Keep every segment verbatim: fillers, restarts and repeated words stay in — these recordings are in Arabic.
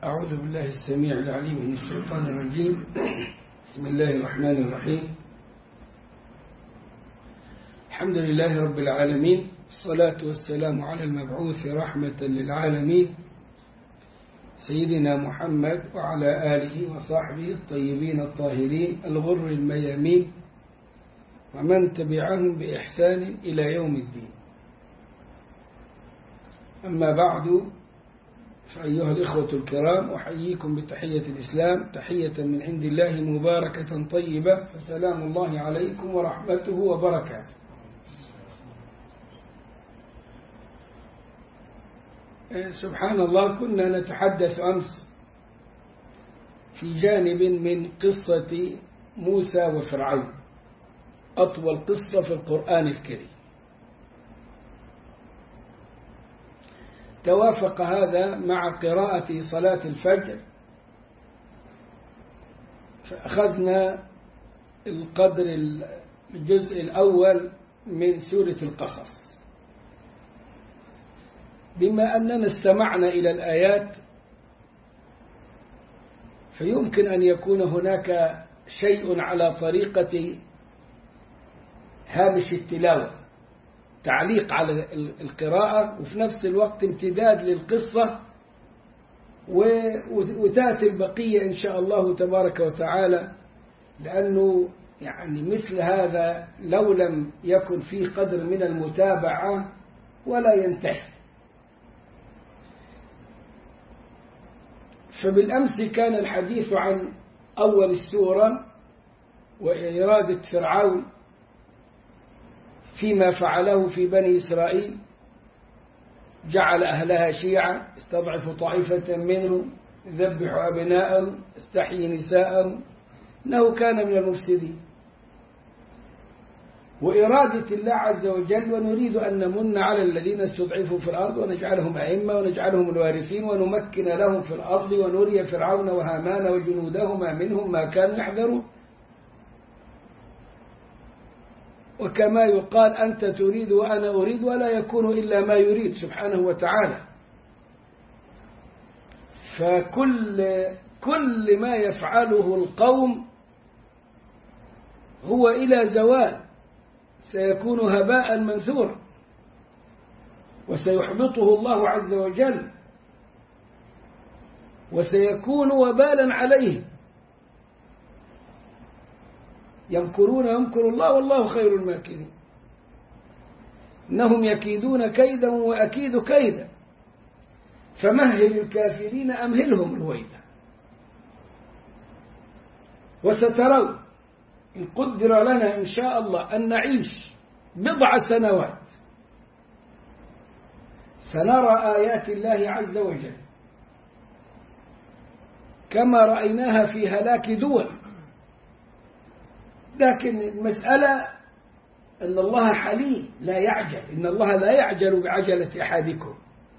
أعوذ بالله السميع العليم من الشيطان الرجيم. بسم الله الرحمن الرحيم. الحمد لله رب العالمين، الصلاة والسلام على المبعوث رحمة للعالمين سيدنا محمد وعلى آله وصحبه الطيبين الطاهرين الغر الميامين ومن تبعهم بإحسان إلى يوم الدين. أما بعد، فأيها الإخوة الكرام، أحييكم بتحية الإسلام، تحية من عند الله مباركة طيبة، فسلام الله عليكم ورحمته وبركاته. سبحان الله، كنا نتحدث أمس في جانب من قصة موسى وفرعون، أطول قصة في القرآن الكريم. توافق هذا مع قراءة صلاة الفجر، فأخذنا القدر الجزء الأول من سورة القصص. بما أننا استمعنا إلى الآيات، فيمكن أن يكون هناك شيء على طريقة هامش التلاوة، تعليق على القراءة وفي نفس الوقت امتداد للقصة، وتأتي البقية إن شاء الله تبارك وتعالى، لأنه يعني مثل هذا لو لم يكن فيه قدر من المتابعة ولا ينتهي. فبالأمس كان الحديث عن أول السورة وإرادة فرعون فيما فعله في بني إسرائيل، جعل أهلها شيعا، استضعف طائفة منهم، يذبح أبناءهم، استحيي نساءهم، إنه كان من المفسدين. وإرادة الله عز وجل: ونريد أن نمن على الذين استضعفوا في الأرض ونجعلهم أئمة ونجعلهم الوارثين ونمكن لهم في الأرض ونري فرعون وهامان وجنودهما منهم ما كانوا يحذرون. وكما يقال: أنت تريد وأنا أريد ولا يكون إلا ما يريد سبحانه وتعالى. فكل كل ما يفعله القوم هو إلى زوال، سيكون هباء منثورا، وسيحبطه الله عز وجل، وسيكون وبالا عليهم. يمكرون يمكر الله والله خير الماكرين. إنهم يكيدون كيدا وأكيد كيدا، فمهل الكافرين أمهلهم رويدا. وسترون إن قدر لنا إن شاء الله أن نعيش بضع سنوات سنرى آيات الله عز وجل كما رأيناها في هلاك دول. لكن المسألة أن الله حليم لا يعجل، إن الله لا يعجل بعجلة أحدكم.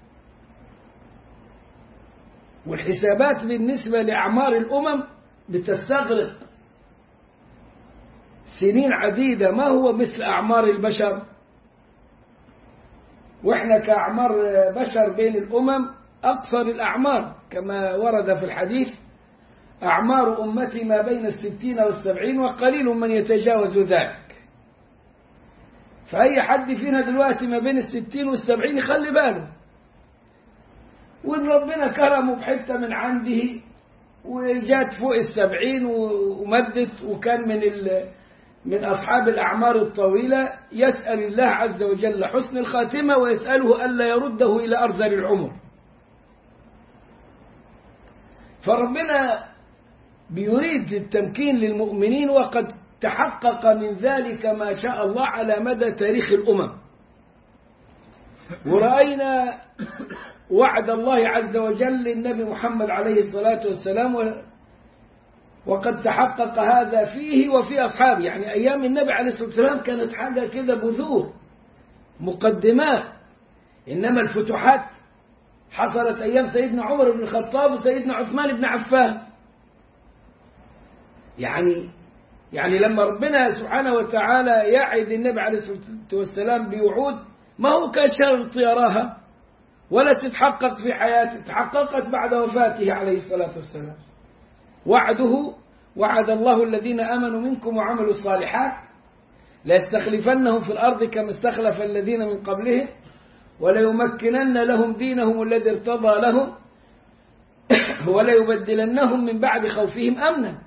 والحسابات بالنسبة لأعمار الأمم بتستغرق سنين عديدة، ما هو مثل أعمار البشر. وإحنا كأعمار بشر بين الأمم أقصر الأعمار، كما ورد في الحديث: أعمار أمتي ما بين الستين والسبعين وقليل من يتجاوز ذلك. فأي حد فينا دلوقتي ما بين الستين والسبعين يخلي باله، وإن ربنا كرمه بحتة من عنده وجات فوق السبعين ومدت وكان من من أصحاب الأعمار الطويلة، يسأل الله عز وجل حسن الخاتمة ويسأله ألا يرده إلى أرذل العمر. فربنا بيريد التمكين للمؤمنين، وقد تحقق من ذلك ما شاء الله على مدى تاريخ الأمم. ورأينا وعد الله عز وجل للنبي محمد عليه الصلاة والسلام، وقد تحقق هذا فيه وفي أصحابه. يعني أيام النبي عليه الصلاة والسلام كانت حاجة كده بذور مقدمات، إنما الفتوحات حصلت أيام سيدنا عمر بن الخطاب وسيدنا عثمان بن عفان. يعني يعني لما ربنا سبحانه وتعالى يعد النبي عليه الصلاة والسلام بوعود، ما هو كشرط يراها، ولا تتحقق في حياته، تحققت بعد وفاته عليه الصلاة والسلام. وعده وعد الله الذين آمنوا منكم وعملوا الصالحات ليستخلفنهم في الأرض كما استخلف الذين من قبلهم وليمكنن لهم دينهم الذي ارتضى لهم وليبدلنهم من بعد خوفهم أمنا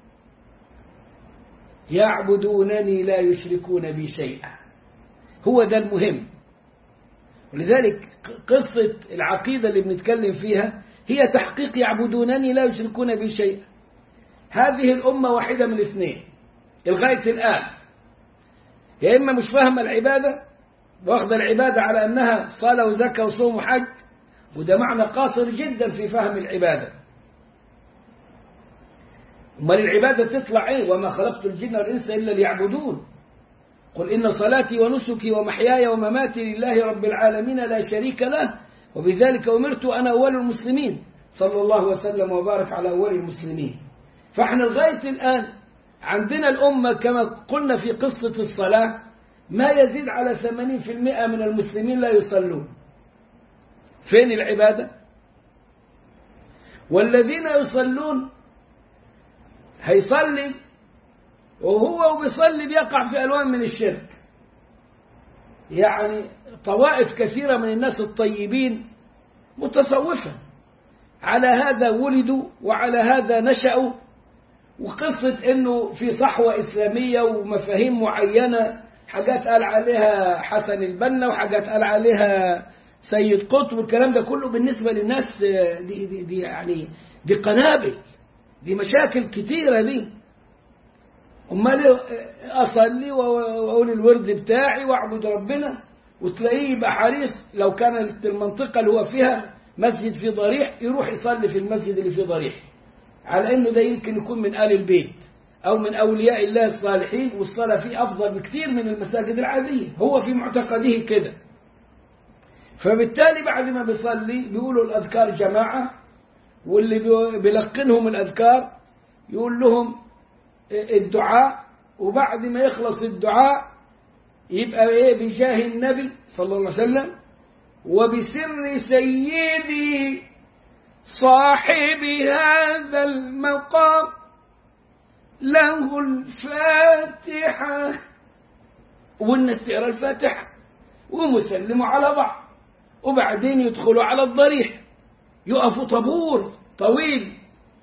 يعبدونني لا يشركون بي شيئا. هو ده المهم. ولذلك قصة العقيدة اللي بنتكلم فيها هي تحقيق يعبدونني لا يشركون بي شيئا. هذه الأمة واحدة من الاثنين لغاية الآن، يا إما مش فاهمة العبادة واخذ العبادة على أنها صلاة وزكاة وصوم وحج، وده معنى قاصر جدا في فهم العبادة. أمال العبادة تطلع إيه؟ وما خلقت الجن والإنس إلا ليعبدون قل إن صلاتي ونسكي ومحياي ومماتي لله رب العالمين لا شريك له وبذلك أمرت أنا أول المسلمين. صلى الله وسلم وبارك على أول المسلمين. فإحنا لغاية الآن عندنا الأمة كما قلنا في قصة الصلاة ما يزيد على ثمانين بالمئة من المسلمين لا يصلون. فين العبادة؟ والذين يصلون هيصلي وهو بيصلي بيقع في ألوان من الشرك. يعني طوائف كثيرة من الناس الطيبين متصوفة، على هذا ولدوا وعلى هذا نشأوا. وقصة إنه في صحوة إسلامية ومفاهيم معينة، حاجات قال عليها حسن البنا وحاجات قال عليها سيد قطب، والكلام ده كله بالنسبة للناس دي, دي, دي يعني دي قنابل، دي مشاكل كتيرة دي. أمال أصلي وأقول الورد بتاعي وأعبد ربنا، وتلاقيه يبقى حريص لو كانت المنطقة اللي هو فيها مسجد في ضريح يروح يصلي في المسجد اللي في ضريح، على أنه ده يمكن يكون من آل البيت أو من أولياء الله الصالحين، والصلاة فيه أفضل بكثير من المساجد العادية. هو في معتقده كده. فبالتالي بعد ما بيصلي بيقولوا الأذكار جماعة، واللي بيلقنهم الأذكار يقول لهم الدعاء، وبعد ما يخلص الدعاء يبقى إيه بجاه النبي صلى الله عليه وسلم وبسر سيدي صاحب هذا المقام له الفاتحة، والناس تقرأ الفاتحة ومسلموا على بعض، وبعدين يدخلوا على الضريح يقفوا طابور طويل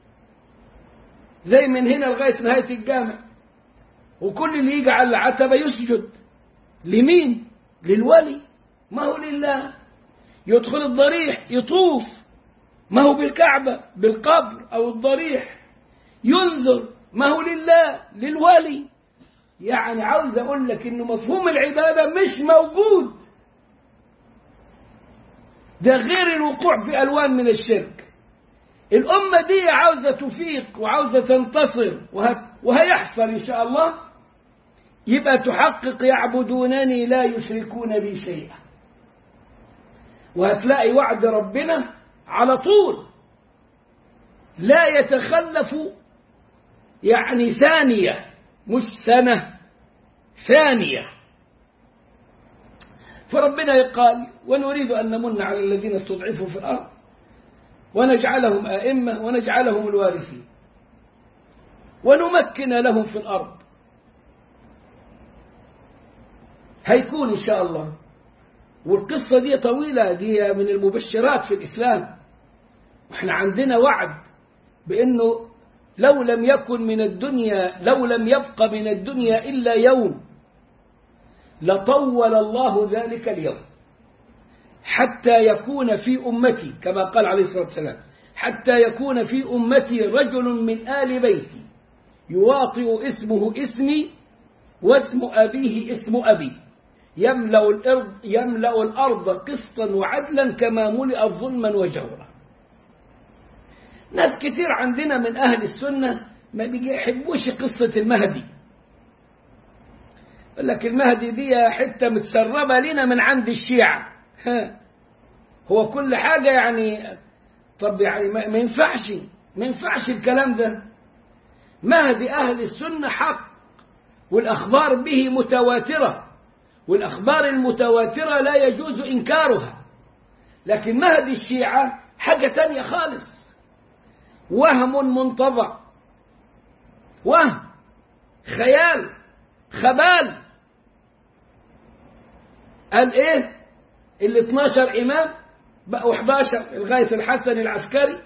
زي من هنا لغاية نهاية الجامع، وكل اللي يجي على العتبة يسجد. لمين؟ للولي، ما هو لله. يدخل الضريح يطوف، ما هو بالكعبة بالقبر أو الضريح، ينذر، ما هو لله للولي. يعني عاوز أقول لك إنه مفهوم العبادة مش موجود، ده غير الوقوع في ألوان من الشرك. الأمة دي عاوزة تفيق وعاوزة تنتصر، وهيحصل إن شاء الله. يبقى تحقق يعبدونني لا يشركون بي شيئا، وهتلاقي وعد ربنا على طول لا يتخلف، يعني ثانية مش سنة، ثانية. فربنا قال ونريد أن نمن على الذين استضعفوا في الأرض ونجعلهم أئمة ونجعلهم الوارثين ونمكن لهم في الأرض. هيكون إن شاء الله. والقصة دي طويلة، دي من المبشرات في الإسلام. وإحنا عندنا وعد بأنه لو لم يكن من الدنيا لو لم يبق من الدنيا إلا يوم لطول الله ذلك اليوم حتى يكون في أمتي، كما قال عليه الصلاة والسلام، حتى يكون في أمتي رجل من آل بيتي يواطئ اسمه اسمي واسم أبيه اسم أبي يملأ الأرض, يملأ الأرض قسطا وعدلا كما ملئت ظلما وجورا. ناس كتير عندنا من أهل السنة ما بيحبوش قصة المهدي، يقول لك المهدي دي حتة متسربة لنا من عند الشيعة. هو كل حاجة يعني، طب يعني ما ينفعش ما ينفعش الكلام ده. مهدي أهل السنة حق، والأخبار به متواترة، والأخبار المتواترة لا يجوز إنكارها، لكن مهدي الشيعة حاجة تانية خالص، وهم منتظر، وهم، خيال، خبال. قال ايه؟ ال اثناشر إمام بقوا احد عشر لغاية الحسن العسكري،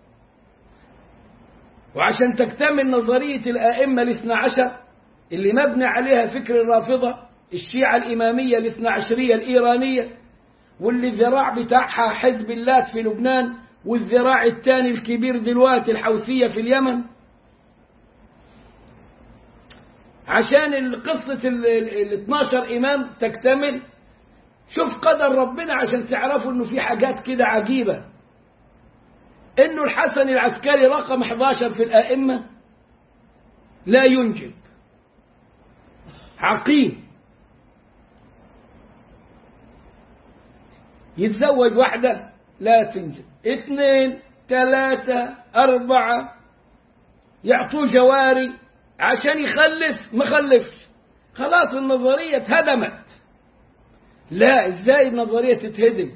وعشان تكتمل نظرية الآئمة الاثنى عشر اللي مبني عليها فكر الرافضة الشيعة الإمامية الاثنى عشرية الإيرانية، واللي الذراع بتاعها حزب اللات في لبنان، والذراع الثاني الكبير دلوقتي الحوثية في اليمن. عشان قصة ال اثناشر إمام تكتمل، شوف قدر ربنا عشان تعرفوا انه في حاجات كده عجيبة، انه الحسن العسكري رقم احد عشر في الآئمة لا ينجب، عقيم، يتزوج واحدة لا تنجب، اثنين ثلاثة أربعة يعطوه جواري عشان يخلف، ما خلفش، خلاص النظرية اتهدمت. لا، ازاي النظرية تتهدم؟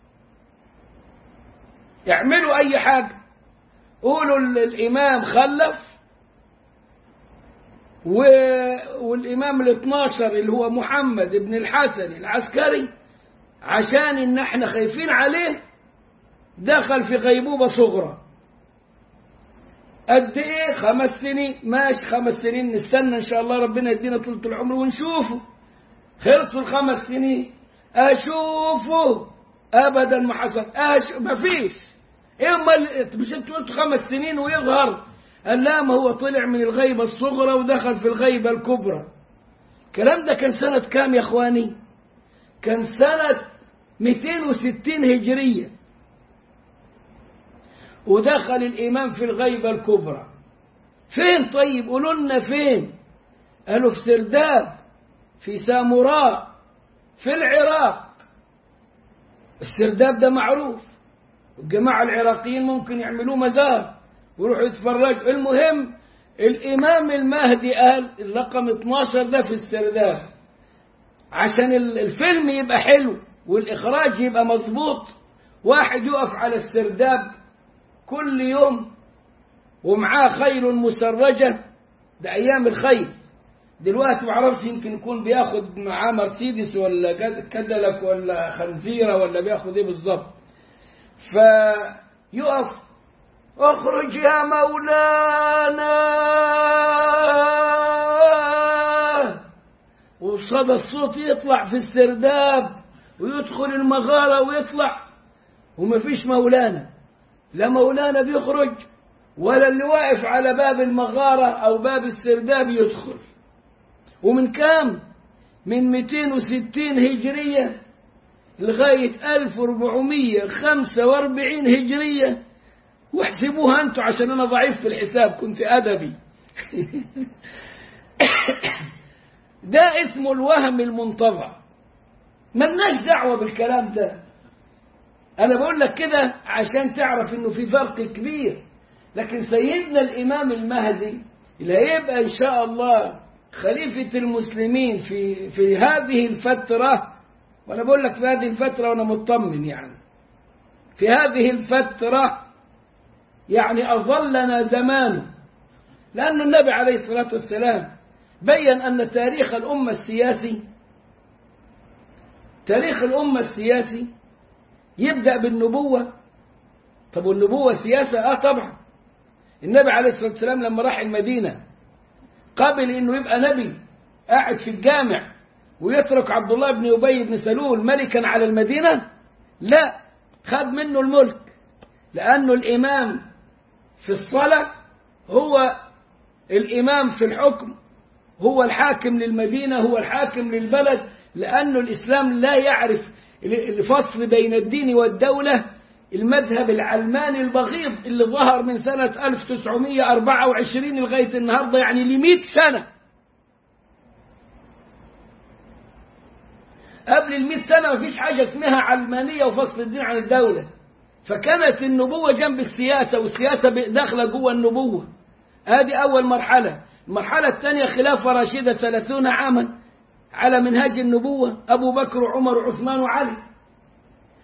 اعملوا اي حاجة، قولوا الامام خلف والامام الاثناشر اللي هو محمد بن الحسن العسكري عشان ان احنا خايفين عليه دخل في غيبوبة صغرى. قد ايه؟ خمس سنين. ماشي، خمس سنين نستنى ان شاء الله ربنا يدينا طولة العمر ونشوفه. خلصوا الخمس سنين، اشوفه ابدا ما حصل، أش... ما فيش. ايه امال؟ مش انتوا قلتوا خمس سنين ويظهر؟ قال لا، ما هو طلع من الغيبة الصغرى ودخل في الغيبة الكبرى. الكلام ده كان سنة كام يا اخواني؟ كان سنة مئتين وستين هجرية، ودخل الإمام في الغيبة الكبرى. فين طيب؟ قولوا لنا فين؟ قالوا في سرداب، في سامراء، في العراق. السرداب ده معروف، الجماعة العراقيين ممكن يعملوه مزار ويروحوا يتفرجوا. المهم الإمام المهدي قال الرقم اثناشر ده في السرداب، عشان الفيلم يبقى حلو والإخراج يبقى مظبوط. واحد يقف على السرداب كل يوم ومعاه خيل مسرجة، ده أيام الخيل. دلوقتي معرفش، يمكن يكون بياخد معاه مرسيدس ولا كاديلاك ولا خنزيرة ولا بياخد ايه بالظبط. فيقف اخرج يا مولانا، وصدى الصوت يطلع في السرداب ويدخل المغارة ويطلع، ومفيش مولانا، لا مولانا بيخرج ولا اللي واقف على باب المغارة أو باب السرداب يدخل. ومن كام؟ من مئتين وستين هجرية لغاية ألف وأربعمئة وخمسة وأربعين هجرية، واحسبوها أنتوا عشان أنا ضعيف في الحساب، كنت أدبي. ده اسمه الوهم المنتظر، ملناش دعوة بالكلام ده. أنا بقول لك كده عشان تعرف إنه في فرق كبير. لكن سيدنا الإمام المهدي اللي هيبقى إن شاء الله خليفة المسلمين في في هذه الفترة، وأنا بقول لك في هذه الفترة وأنا مطمن، يعني في هذه الفترة يعني أظلنا زمان، لأن النبي عليه الصلاة والسلام بيّن أن تاريخ الأمة السياسي تاريخ الأمة السياسي يبدأ بالنبوة. طب والنبوة سياسة؟ آه طبعا. النبي عليه الصلاة والسلام لما راح المدينة قبل إنه يبقى نبي قاعد في الجامع ويترك عبد الله بن أبي بن سلول ملكا على المدينة؟ لا، خد منه الملك، لأنه الإمام في الصلاة هو الإمام في الحكم، هو الحاكم للمدينة، هو الحاكم للبلد، لأنه الإسلام لا يعرف الفصل بين الدين والدولة. المذهب العلماني البغيض اللي ظهر من سنة ألف وتسعمئة وأربعة وعشرين لغاية النهاردة، يعني لمئة سنة. قبل المئة سنة ما فيش حاجة اسمها علمانية وفصل الدين عن الدولة. فكانت النبوة جنب السياسة، والسياسة داخلة جوه النبوة. هذه أول مرحلة. المرحلة الثانية خلافة راشدة ثلاثون عاما على منهاج النبوة، أبو بكر وعمر وعثمان وعلي.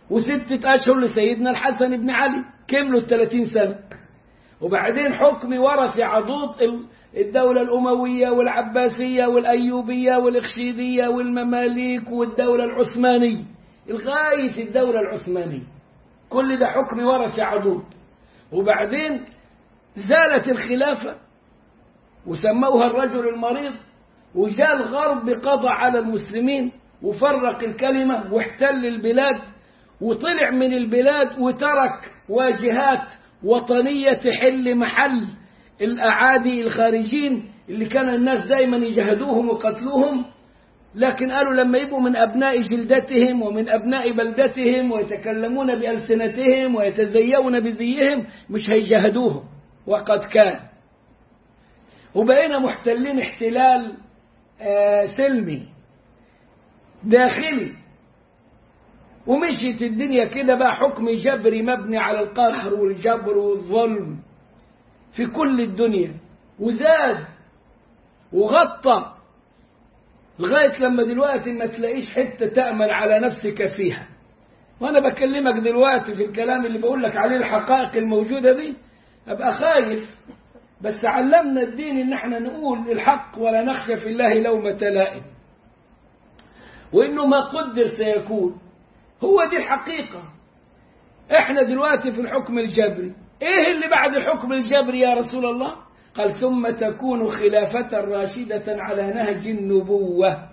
وستة أشهر لسيدنا الحسن بن علي، كملوا الثلاثين سنة. وبعدين حكم ورث عضوض الدولة الأموية والعباسية والأيوبية والإخشيدية والمماليك والدولة العثمانية لغاية الدولة العثمانية، كل ده حكم ورث عضوض. وبعدين زالت الخلافة وسموها الرجل المريض، وجاء الغرب قضى على المسلمين وفرق الكلمة واحتل البلاد وطلع من البلاد وترك واجهات وطنية تحل محل الأعادي الخارجين اللي كان الناس دايما يجهدوهم وقتلوهم. لكن قالوا لما يبقوا من أبناء جلدتهم ومن أبناء بلدتهم ويتكلمون بألسنتهم ويتزيون بزيهم مش هيجهدوهم، وقد كان. وبقينا محتلين احتلال آه سلمي داخلي، ومشيت الدنيا كده بقى حكم جبري مبني على القهر والجبر والظلم في كل الدنيا، وزاد وغطى لغاية لما دلوقتي ما تلاقيش حتة تأمل على نفسك فيها. وأنا بكلمك دلوقتي في الكلام اللي بقول لك عليه الحقائق الموجودة دي أبقى خايف، بس علمنا الدين إن احنا نقول الحق ولا نخشى في الله لومة لائم، وإنه ما قدر سيكون هو دي الحقيقة. احنا دلوقتي في الحكم الجبري، ايه اللي بعد الحكم الجبري يا رسول الله؟ قال ثم تكون خلافة راشدة على نهج النبوة.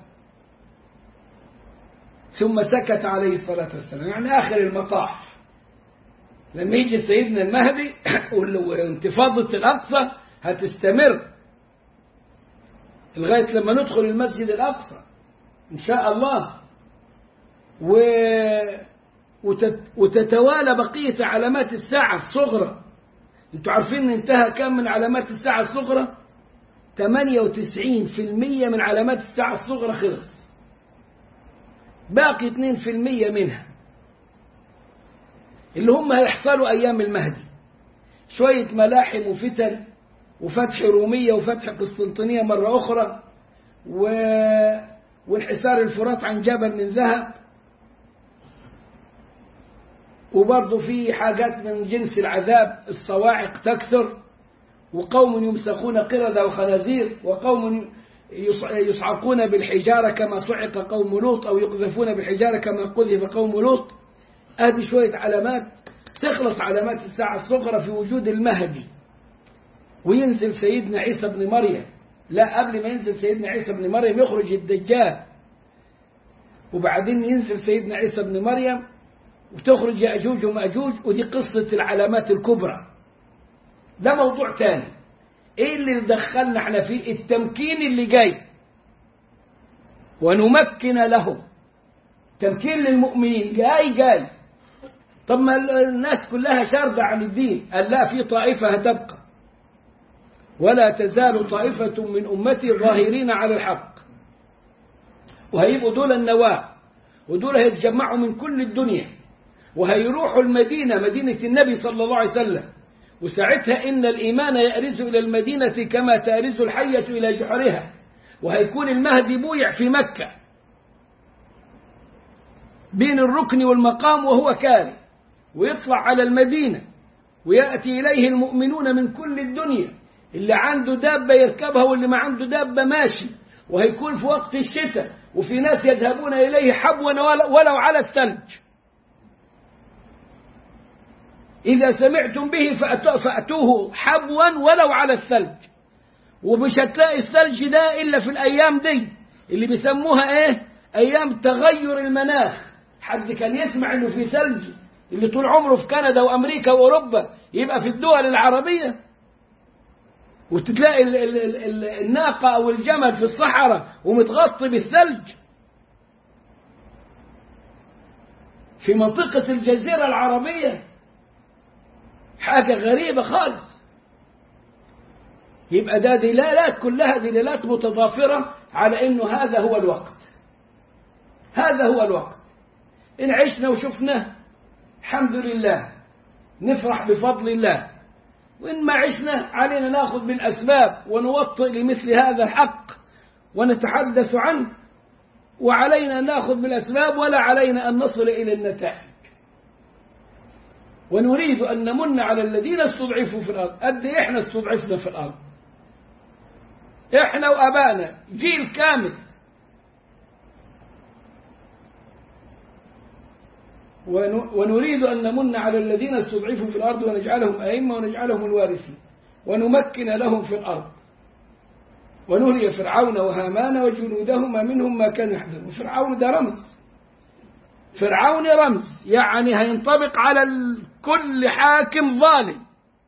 ثم سكت عليه الصلاة والسلام، يعني آخر المطاف لما يجي سيدنا المهدي وانتفاضة الأقصى هتستمر لغاية لما ندخل المسجد الأقصى إن شاء الله، و وتتوالى بقية علامات الساعة الصغرى. انتوا عارفين ان انتهى كم من علامات الساعة الصغرى؟ ثمانية وتسعين بالمئة من علامات الساعة الصغرى خلص، باقي اثنين بالمئة منها اللي هم هيحصلوا أيام المهدي، شوية ملاحم وفتن وفتح رومية وفتح قسطنطينية مرة أخرى، و... وانحسار الفرات عن جبل من ذهب، وبرضه في حاجات من جنس العذاب، الصواعق تكثر، وقوم يمسخون قردة وخنازير، وقوم يصعقون بالحجارة كما صعق قوم لوط، أو يقذفون بالحجارة كما قذف قوم لوط. هذه شوية علامات تخلص علامات الساعة الصغرى في وجود المهدي، وينزل سيدنا عيسى بن مريم. لا، قبل ما ينزل سيدنا عيسى بن مريم يخرج الدجال، وبعدين ينزل سيدنا عيسى بن مريم وتخرج يأجوج ومأجوج، ودي قصة العلامات الكبرى. ده موضوع تاني. ايه اللي دخلنا احنا فيه؟ التمكين اللي جاي، ونمكن لهم. تمكين للمؤمنين جاي جاي. طب ما الناس كلها شاردة عن الدين، قال لا، في طائفة هتبقى، ولا تزال طائفة من أمتي ظاهرين على الحق، وهيبقوا دول النواة، ودول هيتجمعوا من كل الدنيا، وهيروحوا المدينة، مدينة النبي صلى الله عليه وسلم. وساعتها إن الإيمان يأرز إلى المدينة كما تأرز الحية إلى جحرها، وهيكون المهدي بويع في مكة بين الركن والمقام وهو كاري، ويطلع على المدينة، ويأتي إليه المؤمنون من كل الدنيا، اللي عنده دابة يركبها واللي ما عنده دابة ماشي. وهيكون في وقت الشتاء، وفي ناس يذهبون إليه حبوا ولو على الثلج. إذا سمعتم به فأتوه حبوا ولو على الثلج. ومش هتلاقي الثلج ده إلا في الأيام دي اللي بيسموها إيه؟ أيام تغير المناخ. حد كان يسمع إنه في ثلج اللي طول عمره في كندا وأمريكا وأوروبا يبقى في الدول العربية، وتتلاقي ال ال ال الناقة أو الجمل في الصحراء ومتغطي بالثلج في منطقة الجزيرة العربية؟ حاجة غريبة خالص. يبقى ده دلالات، كلها دلالات متضافرة على إنه هذا هو الوقت، هذا هو الوقت. إن عشنا وشفناه الحمد لله نفرح بفضل الله، وإن ما عشنا علينا نأخذ بالأسباب ونوطئ لمثل هذا الحق ونتحدث عنه، وعلينا أن نأخذ بالأسباب ولا علينا أن نصل إلى النتائج. ونريد أن نمن على الذين استضعفوا في الأرض. قد إحنا استضعفنا في الأرض، إحنا وأبانا جيل كامل. ونريد أن نمن على الذين استضعفوا في الأرض ونجعلهم أئمة ونجعلهم الوارثين ونمكن لهم في الأرض ونري فرعون وهامان وجنودهما منهم ما كانوا يحذرون. فرعون ده رمز، فرعون رمز يعني هينطبق على كل حاكم ظالم.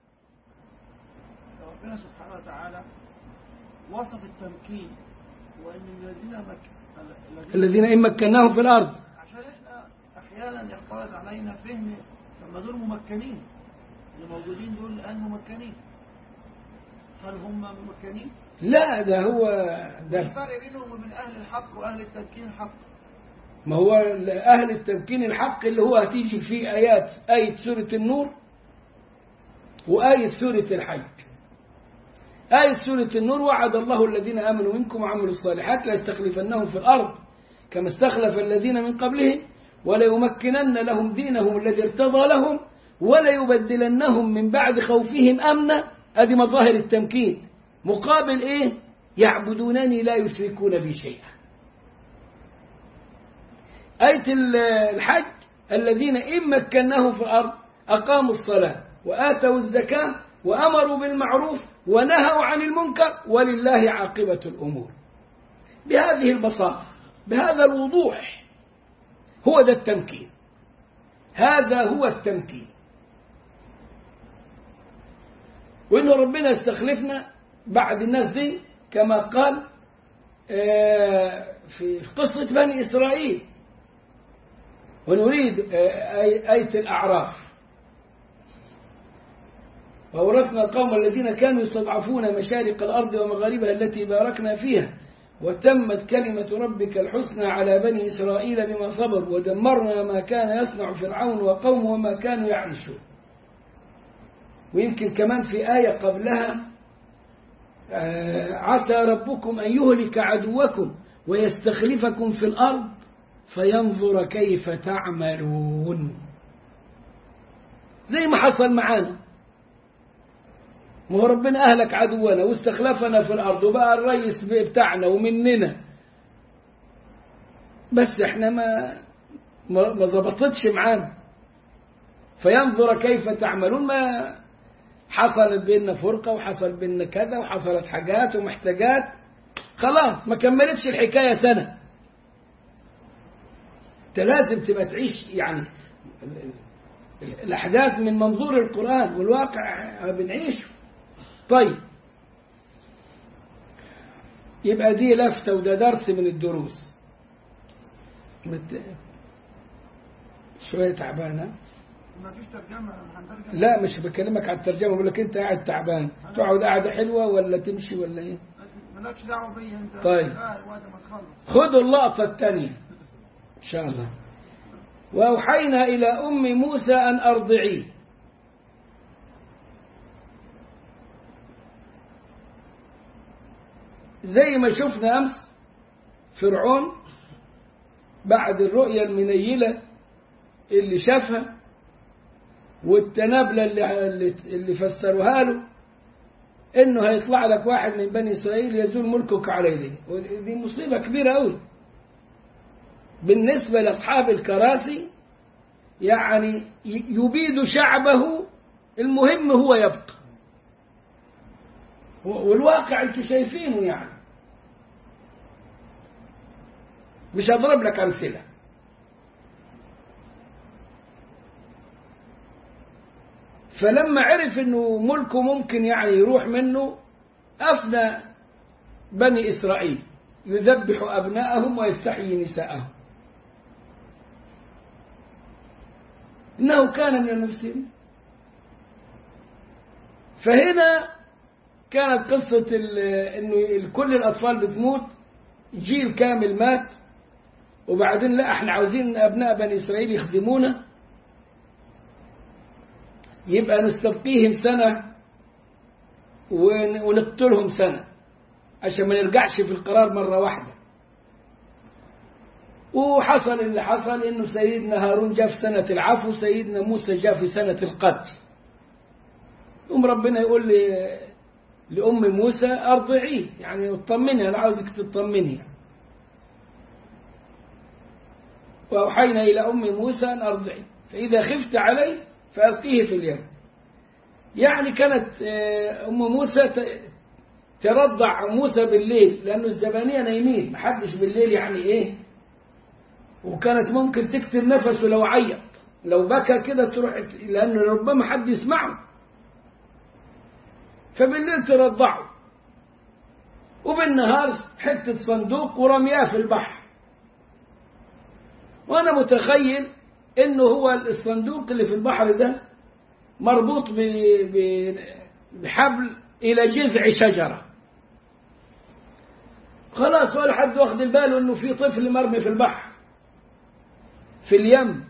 ربنا سبحانه وتعالى وصف التمكين وأن الذين مك... الذين إن مكناهم في الأرض، عشان إحنا أحيانا يختلط علينا فهم لما دول ممكنين، اللي موجودين دول الآن ممكنين، هل هم ممكنين؟ لا، ده هو ده الفرق بينهم وبين أهل الحق وأهل التمكين الحق. ما هو أهل التمكين الحق اللي هو هتيجي فيه آيات، آية سورة النور وآية سورة الحج. آية سورة النور: وعد الله الذين آمنوا منكم وعملوا الصالحات ليستخلفنهم في الأرض كما استخلف الذين من قبلهم وليمكنن لهم دينهم الذي ارتضى لهم وليبدلنهم من بعد خوفهم أمنا. هذه مظاهر التمكين. مقابل إيه؟ يعبدونني لا يشركون بي شيئا. آية الحج: الذين إن مكناهم في الأرض أقاموا الصلاة وآتوا الزكاة وأمروا بالمعروف ونهوا عن المنكر ولله عاقبة الأمور. بهذه البساطة، بهذا الوضوح، هو ده التمكين. هذا هو التمكين. وإنه ربنا استخلفنا بعد الناس دي كما قال في قصة بني إسرائيل. ونريد آية الأعراف: وأورثنا القوم الذين كانوا يستضعفون مشارق الأرض ومغاربها التي باركنا فيها وتمت كلمة ربك الحسنى على بني إسرائيل بما صبروا ودمرنا ما كان يصنع فرعون وقومه وما كانوا يعرشون. ويمكن كمان في آية قبلها: عسى ربكم أن يهلك عدوكم ويستخلفكم في الأرض فينظر كيف تعملون. زي ما حصل معانا، ما هو ربنا أهلك عدونا واستخلفنا في الأرض وبقى الرئيس بتاعنا ومننا، بس احنا ما ما ضبطتش معانا. فينظر كيف تعملون. ما حصلت بيننا فرقة وحصل بيننا كذا وحصلت حاجات ومحتاجات، خلاص ما كملتش الحكاية سنة. انت لازم تبقى تعيش يعني الأحداث من منظور القرآن والواقع بنعيشه. طيب، يبقى دي لفتة وده درس من الدروس. شوية تعبانة. ما فيش ترجمة. لا، مش بكلمك على الترجمة، بقول لك انت قاعد تعبان، تقعد قاعدة حلوة ولا تمشي ولا ايه؟ مالكش دعوة بيا انت. طيب، خدوا اللقطة الثانية ان شاء الله. وأوحينا إلى أم موسى أن أرضعيه. زي ما شفنا أمس فرعون بعد الرؤية المنيلة اللي شافها والتنابلة اللي, اللي فسروها له إنه هيطلع لك واحد من بني إسرائيل يزول ملكك على يديه. ودي مصيبة كبيرة أوي بالنسبة لأصحاب الكراسي، يعني يبيد شعبه، المهم هو يبقى. والواقع انتوا شايفينه، يعني مش هضرب لك أمثلة. فلما عرف انه ملكه ممكن يعني يروح منه، أفنى بني إسرائيل يذبح أبناءهم ويستحيي نساءهم، إنه كان من المفسدين. فهنا كانت قصة إنه كل الأطفال بتموت، جيل كامل مات، وبعدين لا احنا عاوزين أبناء بني إسرائيل يخدمونا، يبقى نستبقيهم سنة ونقتلهم سنة عشان ما نرجعش في القرار مرة واحدة. وحصل اللي حصل إنه سيدنا هارون جاء في سنة العفو، سيدنا موسى جاء في سنة القتل. يوم ربنا يقول لي لأم موسى أرضعيه، يعني اطمني، أنا عاوزك تطمني. وأوحينا إلى أم موسى أن أرضعيه فإذا خفت عليه فألقيه في اليم. يعني كانت أم موسى ترضع موسى بالليل، لأنه الزبانية نايمين، محدش بالليل يعني إيه، وكانت ممكن تكتم نفسه لو عيط، لو بكى كده تروح، لأنه ربما حد يسمعه، فبالليل ترضعه، وبالنهار حتة صندوق ورمياه في البحر. وأنا متخيل إنه هو الصندوق اللي في البحر ده مربوط بحبل إلى جذع شجرة، خلاص ولا حد واخد باله إنه في طفل مرمي في البحر في اليم.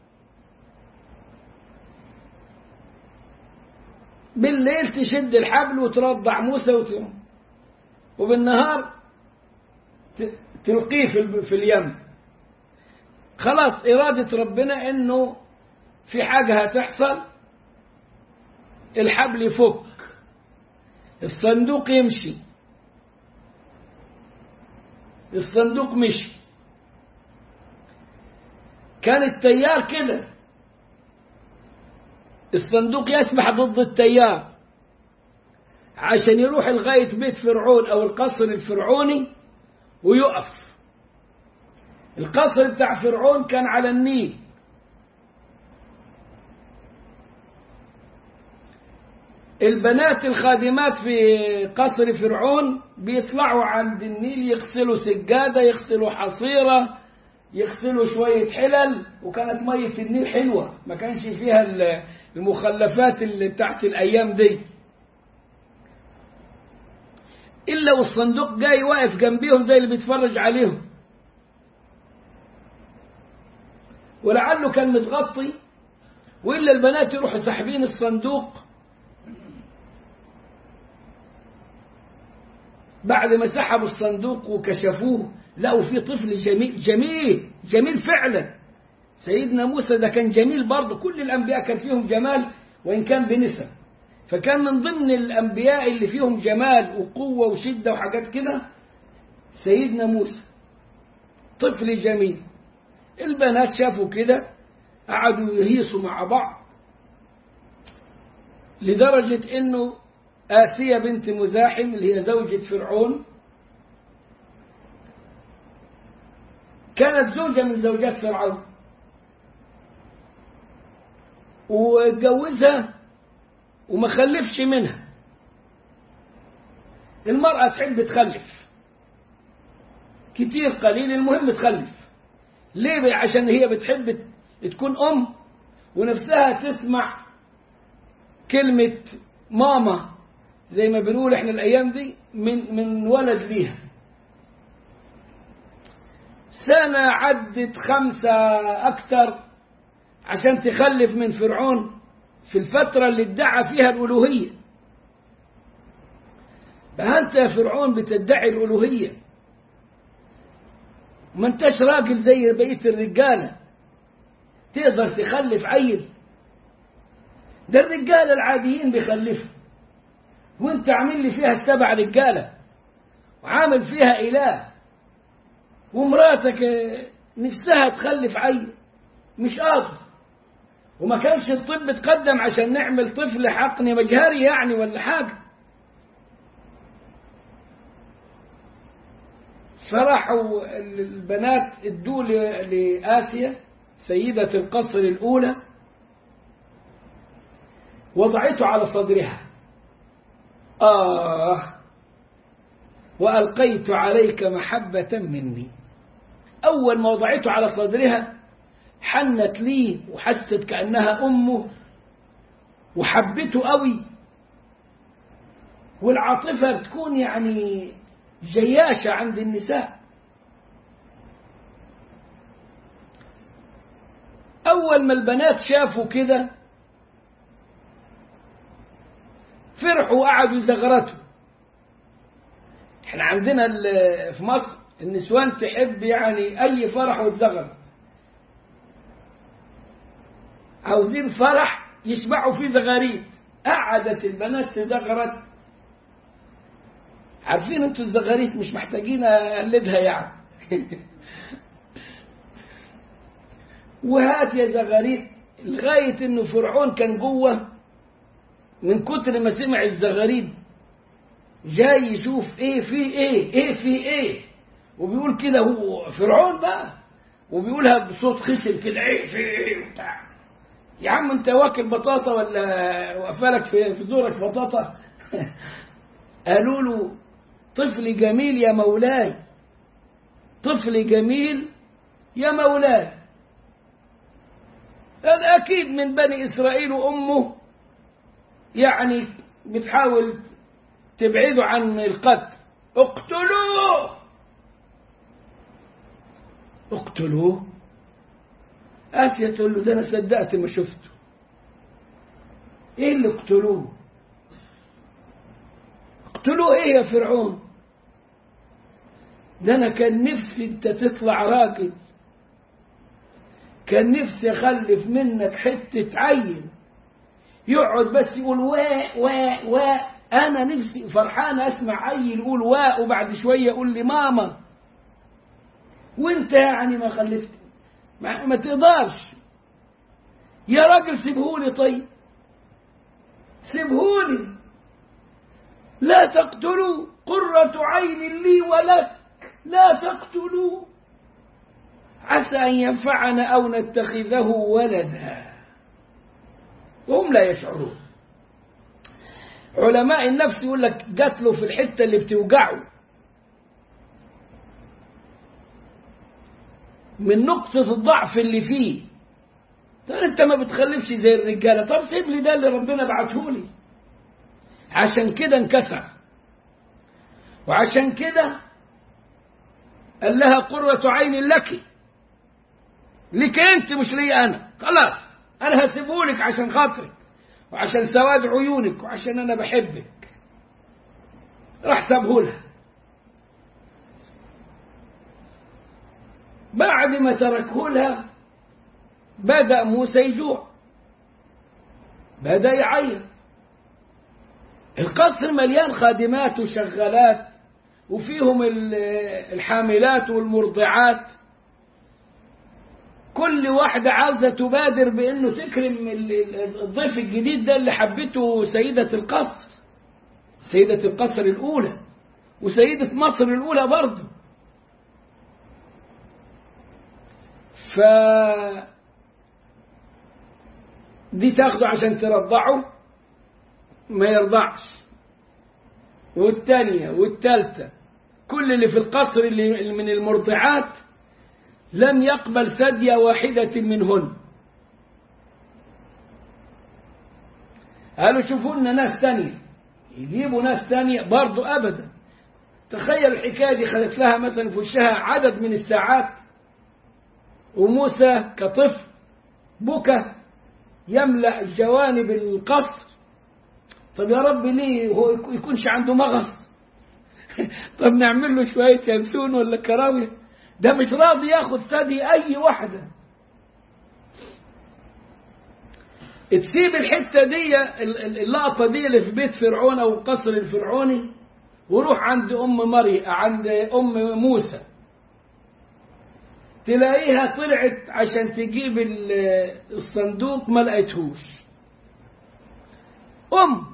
بالليل تشد الحبل وترضع موسى وت... وبالنهار تلقيه في, في اليم. خلاص إرادة ربنا إنه في حاجة هتحصل، الحبل يفك، الصندوق يمشي، الصندوق مشي. كان التيار كده، الصندوق يسبح ضد التيار عشان يروح لغاية بيت فرعون أو القصر الفرعوني ويقف. القصر بتاع فرعون كان على النيل، البنات الخادمات في قصر فرعون بيطلعوا عند النيل يغسلوا سجادة، يغسلوا حصيرة، يغسلوا شوية حلل، وكانت مية النيل حلوة، ما كانش فيها المخلفات اللي تحت الأيام دي. إلا والصندوق جاي واقف جنبيهم زي اللي بيتفرج عليهم، ولعله كان متغطي، وإلا البنات يروحوا ساحبين الصندوق بعد ما سحبوا الصندوق وكشفوه لقوا فيه طفل جميل جميل جميل فعلا. سيدنا موسى ده كان جميل برضه، كل الأنبياء كان فيهم جمال وإن كان بنسب، فكان من ضمن الأنبياء اللي فيهم جمال وقوة وشدة وحاجات كده سيدنا موسى، طفل جميل. البنات شافوا كده قعدوا يهيصوا مع بعض، لدرجة إنه آسيا بنت مزاحم اللي هي زوجة فرعون كانت زوجة من زوجات فرعون، واتجوزها وما خلفش منها. المرأة تحب تخلف كتير قليل، المهم تخلف. ليه؟ عشان هي بتحب تكون أم ونفسها تسمع كلمة ماما زي ما بنقول احنا الأيام دي من من ولد ليها. سنة عدت خمسة أكتر عشان تخلف من فرعون في الفترة اللي ادعى فيها الألوهية. فأنت يا فرعون بتدعي الألوهية، ما انتش راجل زي بقية الرجالة تقدر تخلف عيل؟ ده الرجالة العاديين بيخلفوا، وانت عامل لي فيها السبع رجالة وعامل فيها إله، ومراتك نفسها تخلف عيل مش قادر. وما كانش الطب تقدم عشان نعمل طفل حقن مجهري يعني ولا حاجة. فرحوا البنات ادوا لآسيا سيدة القصر الأولى، وضعته على صدرها، آه وألقيت عليك محبة مني. أول ما وضعته على صدرها حنت لي وحست كأنها أمه وحبته قوي. والعاطفة تكون يعني جياشة عند النساء. أول ما البنات شافوا كده فرحوا وقعدوا يزغرتوا. احنا عندنا في مصر النسوان تحب يعني أي فرح وتزغرط، عاوزين فرح يشبعوا فيه زغاريد. قعدت البنات تزغرط. عارفين انتوا الزغاريت مش محتاجين أقلدها يعني. وهات يا زغاريت، لغاية انه فرعون كان جوه من كتر ما سمع الزغاريد جاي يشوف ايه في ايه ايه في ايه، وبيقول كده هو فرعون بقى، وبيقولها بصوت خشن كده ايه في ايه بتاع. يا عم انت واكل بطاطا ولا وقفلك في في زورك بطاطا؟ قالوا له طفل جميل يا مولاي، طفل جميل يا مولاي. قال أكيد من بني إسرائيل وأمه يعني بتحاول تبعده عن القتل. اقتلوه اقتلوه. آسيا تقول له ده أنا صدقت ما شفته. إيه اللي اقتلوه؟ اقتلوه إيه يا فرعون؟ ده أنا كان نفسي أنت تطلع راجل، كان نفسي أخلف منك حتة عين يقعد بس يقول واء واء واء. أنا نفسي فرحان أسمع عيل يقول واء وبعد شوية يقول لي ماما، وانت يعني ما خلفت، ما, ما تقدرش يا راجل. سيبهولي طيب، سيبهولي، لا تقتلوا، قرة عين لي ولك، لا تقتلوا عسى أن ينفعنا أو نتخذه ولدا وهم لا يشعرون. علماء النفس يقول لك قتله في الحتة اللي بتوجعه من نقطة الضعف اللي فيه. طب انت ما بتخلفش زي الرجالة، طب سيب لي ده اللي ربنا بعتهولي. عشان كده انكسر، وعشان كده قال لها قرة عين لك، لك انت مش لي انا، خلاص انا هسيبهولك عشان خاطرك وعشان سواد عيونك وعشان انا بحبك. راح سابهولها. بعد ما تركهولها بدأ موسى يجوع، بدأ يعيط. القصر مليان خادمات وشغالات وفيهم الحاملات والمرضعات، كل واحدة عاوزة تبادر بأنه تكرم الضيف الجديد ده اللي حبته سيدة القصر، سيدة القصر الأولى وسيدة مصر الأولى برضه. ف دي تاخده عشان ترضعه ما يرضعش، والتانية والتالتة كل اللي في القصر اللي من المرضعات لم يقبل ثدية واحدة منهن. قالوا شوفوا لنا ناس تانية، يجيبوا ناس تانية برضو أبدا. تخيل الحكاية دي خلت لها مثلا في وشها عدد من الساعات، وموسى كطفل بكى يملأ الجوانب القصر. طب يا رب ليه هو يكونش عنده مغص؟ طب نعمل له شوية ينسون ولا كراوية؟ ده مش راضي ياخد ثدي أي واحدة. تسيب الحتة دي اللقطة دي اللي في بيت فرعون أو القصر الفرعوني وروح عند أم مريم، عند أم موسى، تلاقيها طلعت عشان تجيب الصندوق ما لقيتهوش. أم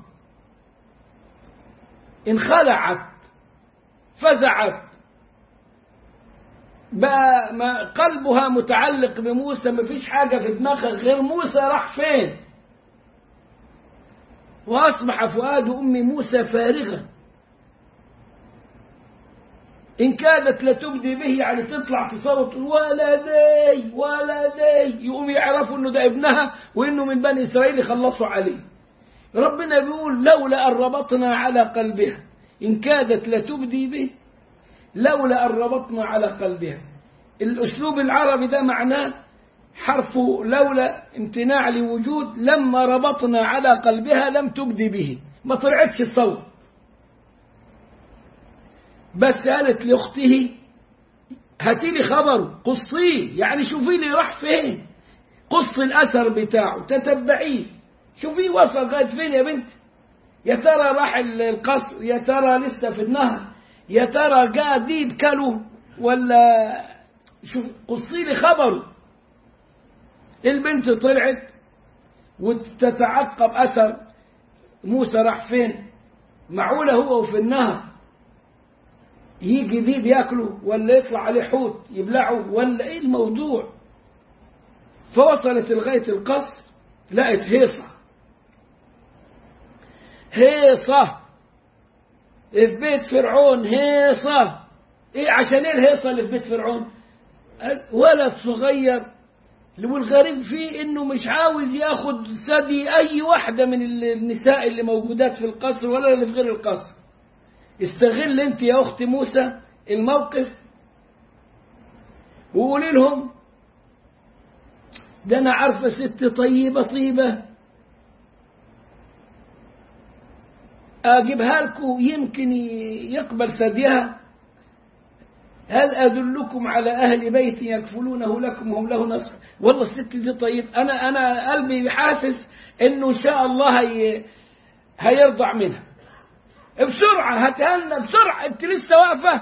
انخلعت فزعت بقى، ما قلبها متعلق بموسى، ما فيش حاجة في دماغها غير موسى راح فين. وأصبح فؤاد أم موسى فارغا، إن كادت لتبدي به، يعني تطلع تصوت ولدي ولدي، يقوم يعرفوا إنه ده ابنها وإنه من بني إسرائيل يخلصوا عليه. ربنا بيقول لولا أن ربطنا على قلبها، إن كادت لتبدي به لولا أن ربطنا على قلبها. الأسلوب العربي ده معناه حرف لولا امتناع لوجود، لما ربطنا على قلبها لم تبدي به، ما طلعتش الصوت، بس قالت لأخته هاتي لي خبره، قصيه، يعني شوفي لي راح فين، قص الأثر بتاعه، تتبعيه، شوفي وصل لغاية فين يا بنت. يا ترى راح القصر، يا ترى لسه في النهر، يا ترى جاء ديب كله، ولا شوف قصي لي خبره. البنت طلعت وتتعقب أثر موسى راح فين. معقولة هو في النهر يجي ديب ياكله، ولا يطلع عليه حوت يبلعه، ولا ايه الموضوع؟ فوصلت لغاية القصر، لقت هيصة هيصة في بيت فرعون. هيصة ايه؟ عشان ايه الهيصة اللي في بيت فرعون؟ ولد صغير، والغريب فيه انه مش عاوز ياخد ثدي اي واحدة من النساء اللي موجودات في القصر ولا اللي في غير القصر. استغل انت يا اخت موسى الموقف وقولي لهم ده انا عارفة ست طيبة طيبة اجيبها لكم يمكن يقبل ثديها. هل أدلكم على أهل بيت يكفلونه لكم وهم له نصر؟ والله الست دي طيب، أنا أنا قلبي حاسس إنه إن شاء الله هي هيرضع منها. بسرعة هتهنى بسرعة، أنت لسه واقفة.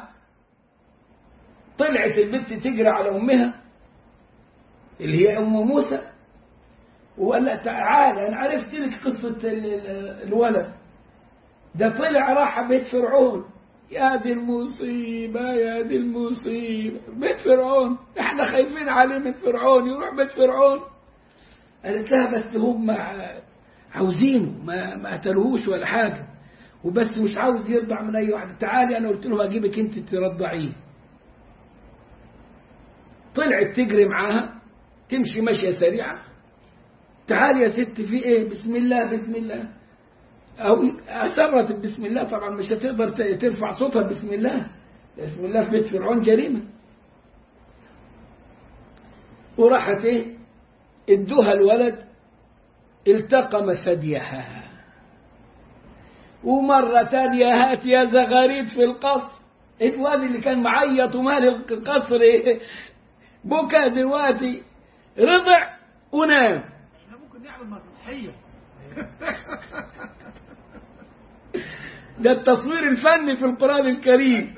طلعت البنت تجري على أمها اللي هي أم موسى وقال لها تعال أنا عرفت لك قصة الولد ده، طلع راح بيت فرعون. يا دي المصيبة يا دي المصيبة، بيت فرعون، احنا خايفين عليه من فرعون، يروح بيت فرعون. قالت لها بس هم عاوزينه، ما ما قتلوهوش ولا حاجة، وبس مش عاوز يرضع من اي واحدة. تعالي انا قلت له اجيبك انت ترضعيه. طلعت تجري معاها، تمشي ماشية سريعة. تعالي يا ست في ايه؟ بسم الله بسم الله. أو أسرت بسم الله، طبعا مش هتقدر ترفع صوتها بسم الله، بسم الله في بيت فرعون جريمة. وراحت ايه؟ ادوها الولد، التقم ثديها. ومرة تانية هات يا زغاريد في القصر. الواد اللي كان معيط ومال القصر ايه؟ بكى دلوقتي، رضع ونام. احنا ممكن نعمل مسرحية. ده التصوير الفني في القرآن الكريم.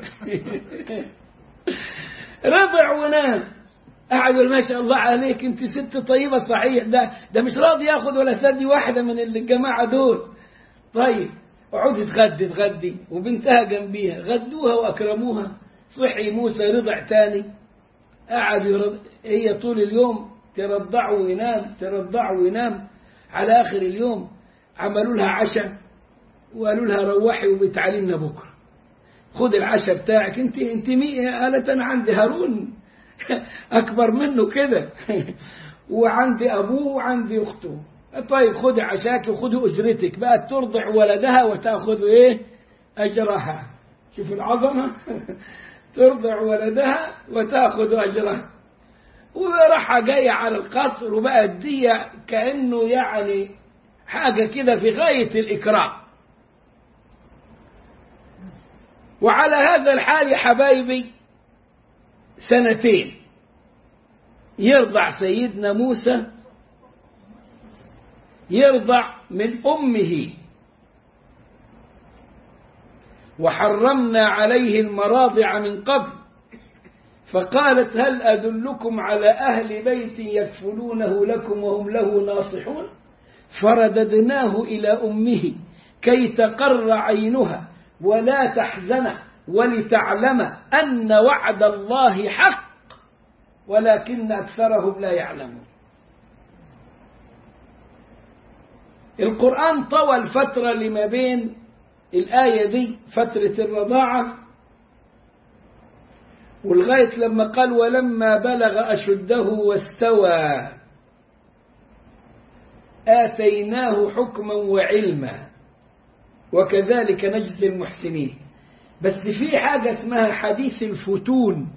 رضع ونام. قاعد يقول ما شاء الله عليك انت ست طيبة صحيح، ده ده مش راضي ياخد ولا ثدي واحدة من الجماعة دول. طيب اقعدي تغدي تغدي، وبنتها جنبيها، غدوها واكرموها. صحي موسى رضع تاني، قاعد يرض... هي طول اليوم ترضعه وينام ترضعه وينام. على آخر اليوم عملوا لها عشاء وقالوا لها روحي وبتعالي لنا بكره، خد العشاء بتاعك. انت انت مين؟ قالت انا عندي هارون اكبر منه كده وعندي ابوه وعندي اخته. طيب خدي عشاك وخدي اجرتك. بقت ترضع ولدها وتاخذ ايه؟ اجرها. شوف العظمه. ترضع ولدها وتاخذ اجرها. وراح جايه على القصر، وبقت دي كانه يعني حاجه كده في غايه الاكرام. وعلى هذا الحال يا حبايبي سنتين يرضع سيدنا موسى، يرضع من أمه. وحرمنا عليه المراضع من قبل، فقالت هل أدلكم على أهل بيت يكفلونه لكم وهم له ناصحون؟ فرددناه إلى أمه كي تقر عينها ولا تحزن ولتعلم أن وعد الله حق ولكن أكثرهم لا يعلمون. القرآن طول فترة لما بين الآية دي، فترة الرضاعة، ولغاية لما قال ولما بلغ أشده واستوى آتيناه حكما وعلما وكذلك نجزي المحسنين. بس في حاجة اسمها حديث الفتون،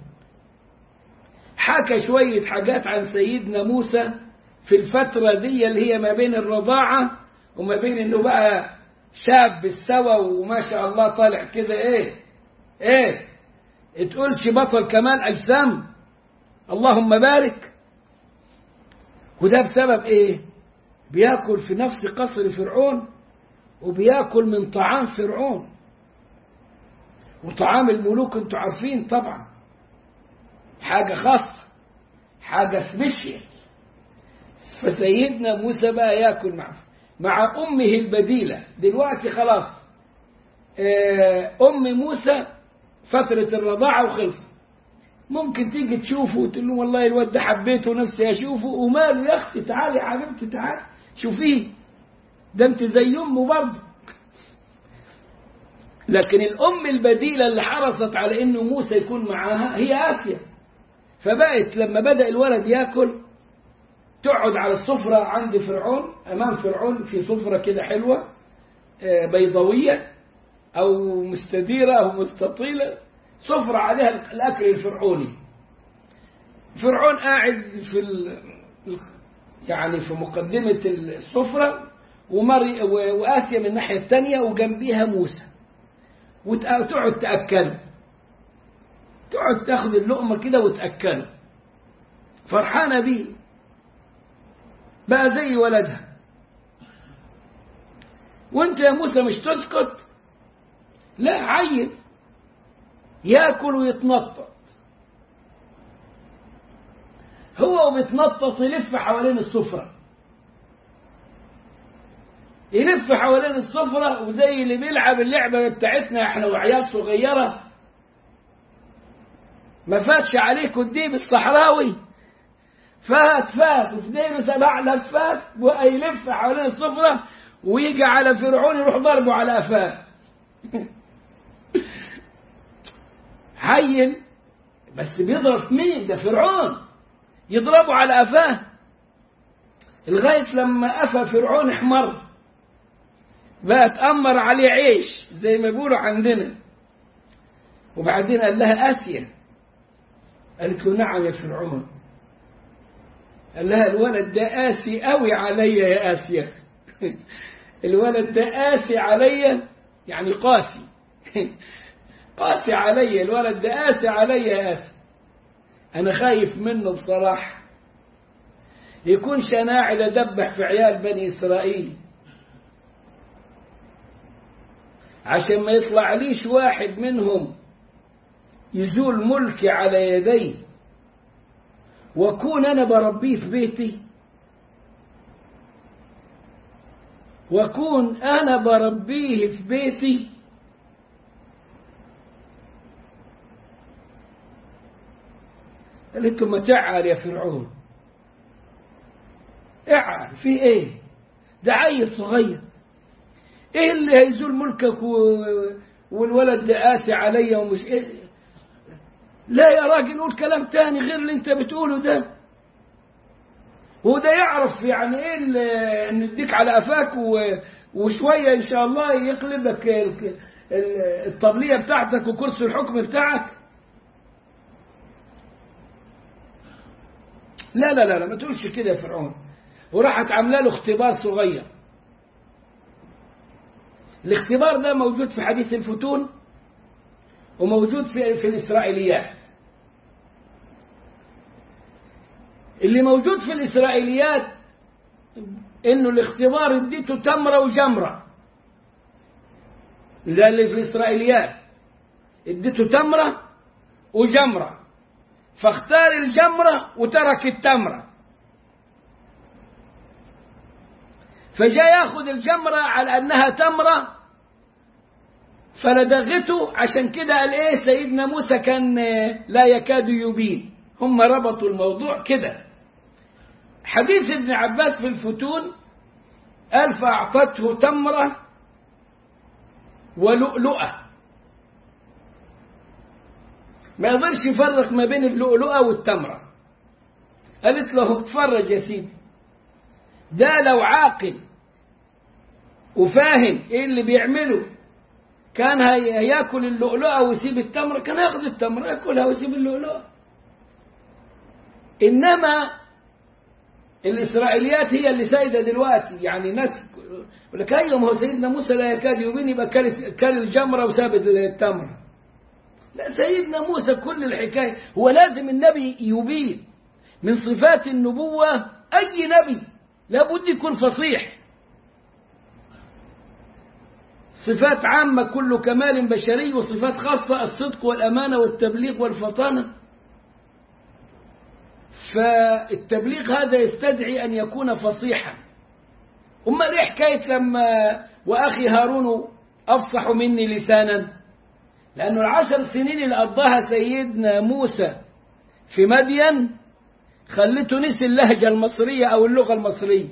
حكى شوية حاجات عن سيدنا موسى في الفترة دي اللي هي ما بين الرضاعة وما بين انه بقى شاب استوى وما شاء الله طالع كده ايه ايه تقولش بطل كمال أجسام، اللهم بارك. وده بسبب إيه؟ بياكل في نفس قصر فرعون، وبياكل من طعام فرعون، وطعام الملوك انتوا عارفين طبعا حاجة خاصة، حاجة سبيشيال. فسيدنا موسى بقى ياكل مع مع أمه البديلة. دلوقتي خلاص أم موسى فترة الرضاعة وخلصت، ممكن تيجي تشوفه وتقول له والله الواد ده حبيته نفسي أشوفه، وماله يا أختي تعالي يا حبيبتي تعالي شوفيه، ده أنت زي أمه برضه. لكن الأم البديلة اللي حرصت على إنه موسى يكون معاها هي آسيا. فبقت لما بدأ الولد ياكل تقعد على السفرة عند فرعون، أمام فرعون في سفرة كده حلوة بيضاوية أو مستديرة أو مستطيلة، سفرة عليها الأكل الفرعوني. فرعون قاعد في ال... يعني في مقدمة السفرة، ومري وآسيا من الناحية الثانية، وجنبيها موسى، وتقعد تأكله، تقعد تاخذ اللقمة كده وتأكله، فرحانة بيه بقى زي ولدها. وانت يا موسى مش تسكت، لا عيل ياكل ويتنطط. هو وبيتنطط يلف حوالين السفرة، يلف حوالين السفرة، وزي اللي بيلعب اللعبة بتاعتنا احنا وعيال صغيرة، ما فاتش عليكم الديب الصحراوي، فات فات وفديله سبع لفات ويلف حوالين السفرة، ويجي على فرعون يروح ضربه على قفاه. حيل بس بيضرب مين؟ ده فرعون، يضربه على قفاه لغاية لما قفا فرعون احمر، بقى تأمر عليه عيش زي ما بيقولوا عندنا. وبعدين قال لها آسيا، قالت له نعم يا فرعون. قال لها الولد ده قاسي قوي علي يا آسيا. الولد ده قاسي علي، يعني قاسي قاسي علي، الولد ده قاسي علي يا آسيا، أنا خايف منه بصراحة، يكونش أنا قاعد أدبح في عيال بني إسرائيل عشان ما يطلع ليش واحد منهم يزول ملكي على يدي، وأكون أنا بربيه في بيتي، وأكون أنا بربيه في بيتي. قالت له ما تعال يا فرعون، اعال في ايه؟ ده عيل صغير، ايه اللي هيزول ملكك و... والولد ده قاسي عليا ومش إيه؟ لا يا راجل قول كلام تاني غير اللي انت بتقوله ده. هو ده يعرف يعني ايه اللي نديك على قفاك و... وشوية ان شاء الله يقلبك الطبلية بتاعتك وكرسي الحكم بتاعك؟ لا لا لا لا ما تقولش كده يا فرعون. وراحت عامله له اختبار صغير. الاختبار ده موجود في حديث الفتون وموجود في في الإسرائيليات. اللي موجود في الإسرائيليات إنه الاختبار اديته تمرة وجمرة، زي اللي في الإسرائيليات اديته تمرة وجمرة، فاختار الجمرة وترك التمرة، فجاء ياخذ الجمرة على أنها تمرة فلدغته. عشان كده قال إيه سيدنا موسى كان لا يكاد يبين. هم ربطوا الموضوع كده. حديث ابن عباس في الفتون قال فأعطته تمرة ولؤلؤة، ما يقدرش يفرق ما بين اللؤلؤة والتمرة. قالت له اتفرج يا سيدي، ده لو عاقل وفاهم ايه اللي بيعمله كان هياكل اللؤلؤة ويسيب التمرة، كان ياخذ التمرة ياكلها ويسيب اللؤلؤة. انما الاسرائيليات هي اللي سايده دلوقتي، يعني ناس يقول لك ايوه ما هو سيدنا موسى لا يكاد يبين، يبقى كل الجمره وساب التمره. لا، سيدنا موسى كل الحكاية هو لازم النبي يبين من صفات النبوة. أي نبي لابد يكون فصيح، صفات عامة كل كمال بشري، وصفات خاصة الصدق والأمانة والتبليغ والفطانة. فالتبليغ هذا يستدعي أن يكون فصيحا. أما ليه حكاية لما وأخي هارون أفصح مني لسانا؟ لأنه العشر سنين اللي قضاها سيدنا موسى في مدين خلته نسي اللهجة المصرية أو اللغة المصرية.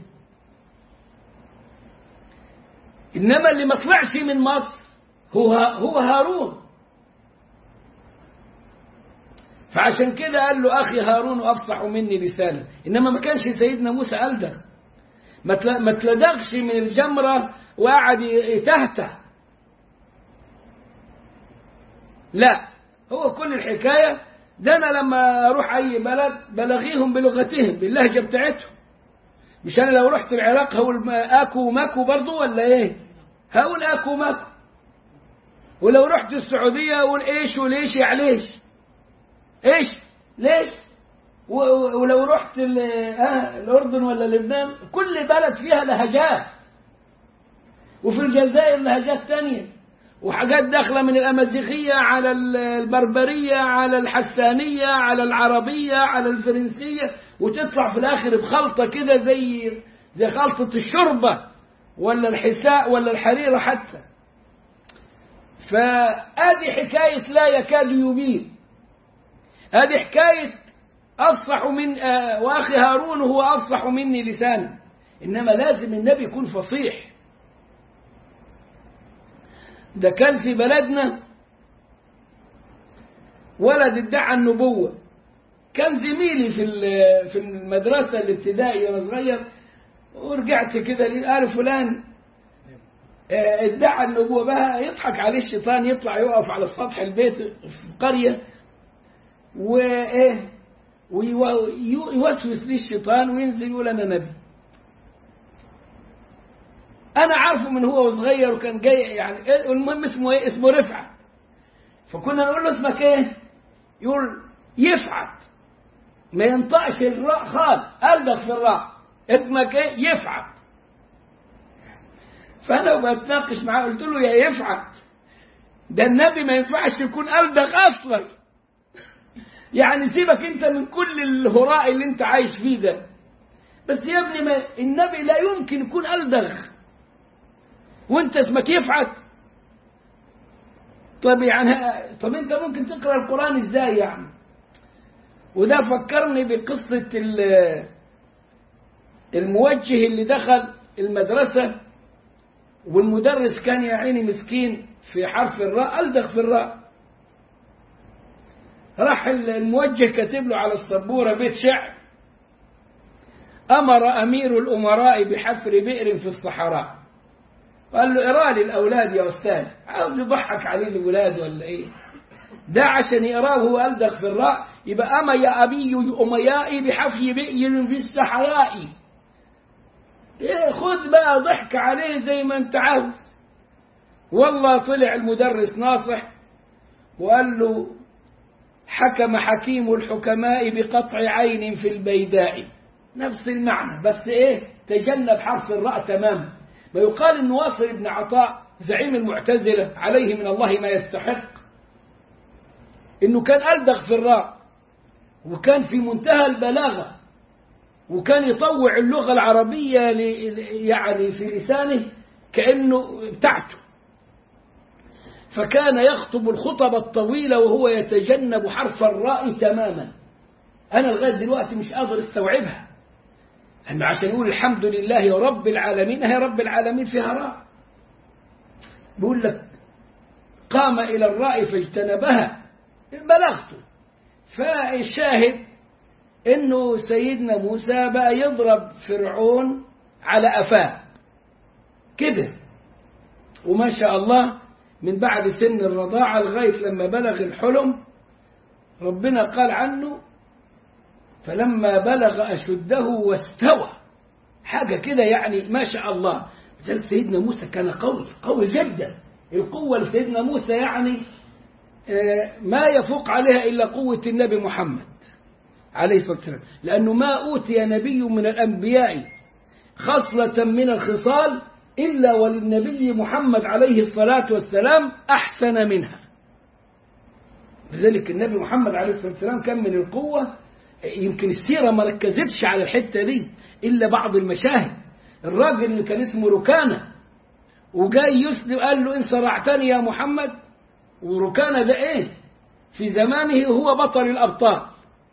إنما اللي ما طلعش من مصر هو هو هارون. فعشان كده قال له أخي هارون أفصح مني لسانا. إنما ما كانش سيدنا موسى ألدغ، ما تلدغش من الجمرة وقعد يتهته. لا، هو كل الحكاية ده أنا لما أروح أي بلد بلغيهم بلغتهم باللهجة بتاعتهم. مش أنا لو رحت العراق هقول أكو وماكو برضو ولا إيه؟ هقول أكو وماكو. ولو رحت السعودية أقول إيش وليش يا ليش إيش ليش. ولو رحت الأردن ولا لبنان كل بلد فيها لهجات، وفي الجزائر لهجات تانية، وحاجات داخلة من الأمازيغية على البربرية على الحسانية على العربية على الفرنسية، وتطلع في الآخر بخلطة كده زي زي خلطة الشربة ولا الحساء ولا الحريرة حتى. فهذه حكاية لا يكاد يبين. هذه حكاية أفصح من آه وأخي هارون هو أفصح مني لسانا. إنما لازم النبي يكون فصيح. ده كان في بلدنا ولد ادعى النبوة، كان زميلي في في المدرسة الابتدائية وأنا صغير، ورجعت كده قال فلان ادعى النبوة. بقى يضحك عليه الشيطان، يطلع يقف على سطح البيت في قرية وإيه ويوسوس لي الشيطان وينزل يقول أنا نبي. أنا عارفه من هو صغير وكان جاي يعني. المهم اسمه إيه؟ اسمه رفعت. فكنا نقول له اسمك إيه؟ يقول يفعت، ما ينطقش الراء خالص، ألدغ في الراء. اسمك إيه؟ يفعت. فأنا بتناقش معاه قلت له يا يفعت، ده النبي ما ينفعش يكون ألدغ أصلا. يعني سيبك أنت من كل الهراء اللي أنت عايش فيه ده، بس يا ابني ما النبي لا يمكن يكون ألدغ وانت اسمك يفعت. طب يعني طب انت ممكن تقرأ القرآن ازاي يعني؟ وده فكرني بقصة الموجه اللي دخل المدرسة والمدرس كان يا عيني مسكين في حرف الراء، ألدغ في الراء. راح الموجه كاتب له على السبورة بيت شعر: أمر أمير الأمراء بحفر بئر في الصحراء. قال له اقرأ لي الأولاد يا أستاذ. عاوز يضحك عليه الأولاد ولا إيه؟ ده عشان يقراه هو ألدغ في الراء يبقى أما يا أبي أميائي بحفي بئر في الصحراء. إيه خذ بقى ضحك عليه زي ما أنت عاوز. والله طلع المدرس ناصح وقال له: حكم حكيم الحكماء بقطع عين في البيداء. نفس المعنى بس إيه؟ تجنب حرف الراء تماما. ما يقال أن واصل بن عطاء زعيم المعتزلة عليه من الله ما يستحق أنه كان ألدغ في الراء، وكان في منتهى البلاغة، وكان يطوع اللغة العربية يعني في لسانه كأنه بتاعته. فكان يخطب الخطب الطويلة وهو يتجنب حرف الراء تماما. أنا لغاية دلوقتي مش قادر استوعبها، أنه عشان يقول الحمد لله رب العالمين، هي رب العالمين فيها راء. بيقول لك قام إلى الراء فاجتنبها، بلغته. فالشاهد إنه سيدنا موسى بقى يضرب فرعون على أفاه كده، وما شاء الله من بعد سن الرضاعة لغاية لما بلغ الحلم ربنا قال عنه: فلما بلغ أشده واستوى. حاجة كده يعني ما شاء الله. سيدنا موسى كان قوي قوي جدا. القوة لسيدنا موسى يعني ما يفوق عليها إلا قوة النبي محمد عليه الصلاة والسلام، لأنه ما أوتي نبي من الأنبياء خصلة من الخصال إلا وللنبي محمد عليه الصلاة والسلام أحسن منها. لذلك النبي محمد عليه الصلاة والسلام كان من القوة، يمكن السيرة ما ركزتش على الحتة دي إلا بعض المشاهد. الراجل اللي كان اسمه ركانة وجاي يسلم قال له إن صرعتني يا محمد، وركانة ده إيه في زمانه هو بطل الأبطال،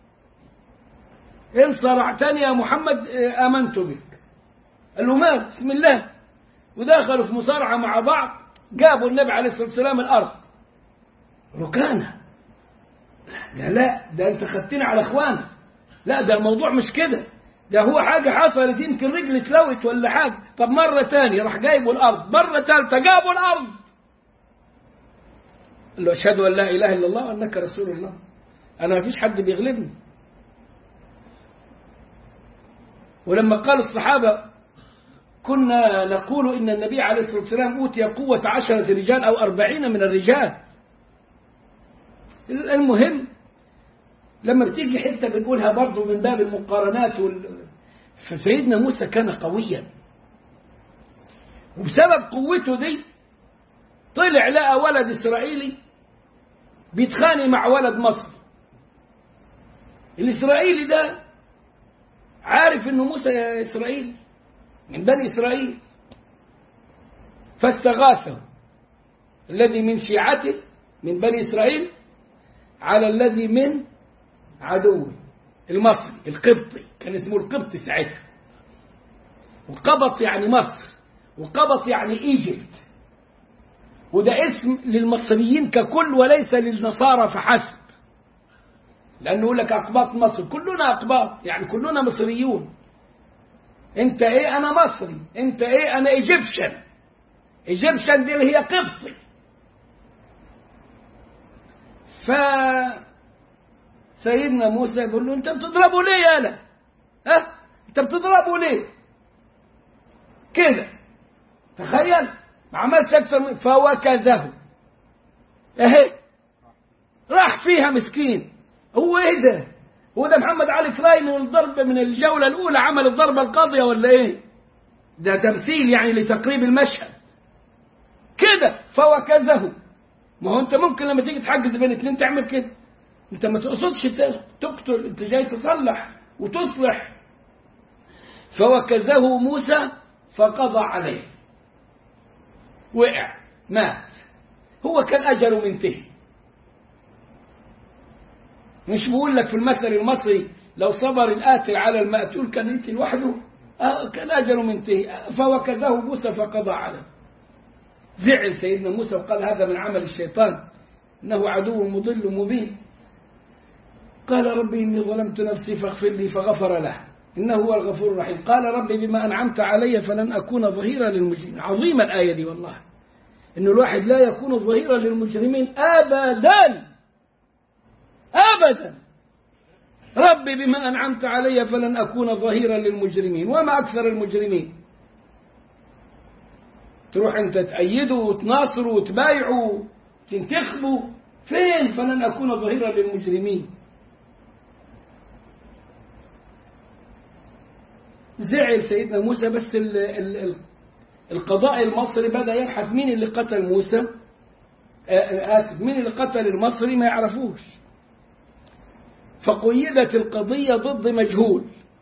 إن صرعتني يا محمد آمنت بك. قال له ما بسم الله، ودخلوا في مصارعة مع بعض، جابوا النبي عليه الصلاة والسلام الأرض. ركانة لا لا ده أنت خدتني على إخوانا، لا ده الموضوع مش كده، ده هو حاجة حصلت يمكن رجل اتلوت ولا حاجة. طب مرة تانية راح جايبوا الأرض، مرة ثالثة جابوا الأرض. قال له أشهد أن لا إله إلا الله وأنك رسول الله، أنا ما فيش حد بيغلبني. ولما قال الصحابة كنا نقول إن النبي عليه الصلاة والسلام أوتي قوة عشرة رجال أو أربعين من الرجال. المهم لما بتيجي حتة بنقولها برضو من باب المقارنات وال... فسيدنا موسى كان قويا، وبسبب قوته دي طلع لقى ولد إسرائيلي بيتخانق مع ولد مصري. الإسرائيلي ده عارف إنه موسى إسرائيلي من بني إسرائيل، فاستغاثه الذي من شيعته من بني إسرائيل على الذي من عدوه المصري القبطي، كان اسمه القبطي ساعتها، وقبط يعني مصر، وقبط يعني إيجيبت، وده اسم للمصريين ككل وليس للنصارى فحسب، لأنه يقول لك أقباط مصر، كلنا أقباط يعني كلنا مصريون. أنت إيه؟ أنا مصري. أنت إيه؟ أنا إيجيبشن. إيجيبشن دي اللي هي قبطي. فسيدنا موسى يقول له أنت بتضربه ليه يا أنا؟ ها؟ أنت بتضربه ليه؟ كده تخيل، ما عملش أكثر من فوكزه. أهي راح فيها مسكين. هو إيه ده؟ هو ده محمد علي كلاي من الضرب من الجولة الأولى عمل الضربة القاضية ولا إيه؟ ده تمثيل يعني لتقريب المشهد كده. فوكزه. ما هو أنت ممكن لما تيجي تحجز بين اثنين تعمل كده، أنت ما تقصدش تقتل، أنت جاي تصلح وتصلح. فوكزه موسى فقضى عليه، وقع مات. هو كان أجله منتهي. مش بقول لك في المثل المصري لو صبر القاتل على المقتول كان يقتل لوحده؟ آه كان أجله منتهي. فوكزه موسى فقضى عليه. زعل سيدنا موسى وقال هذا من عمل الشيطان، إنه عدو مضل مبين. قال ربي إني ظلمت نفسي فاغفر لي فغفر له إنه هو الغفور الرحيم. قال ربي بما أنعمت علي فلن أكون ظهيرا للمجرمين. عظيمة الآية دي والله، إنه الواحد لا يكون ظهيرا للمجرمين أبدا أبدا. ربي بما أنعمت علي فلن أكون ظهيرا للمجرمين. وما أكثر المجرمين. تروح أنت تأيدوا وتناصروا وتبايعوا وتنتخبوا، فين فلن أكون ظهيرا للمجرمين؟ زعل سيدنا موسى. بس ال ال القضاء المصري بدأ يبحث مين اللي قتل موسى، آسف مين اللي قتل المصري، ما يعرفوش. فقيدت القضية ضد مجهول.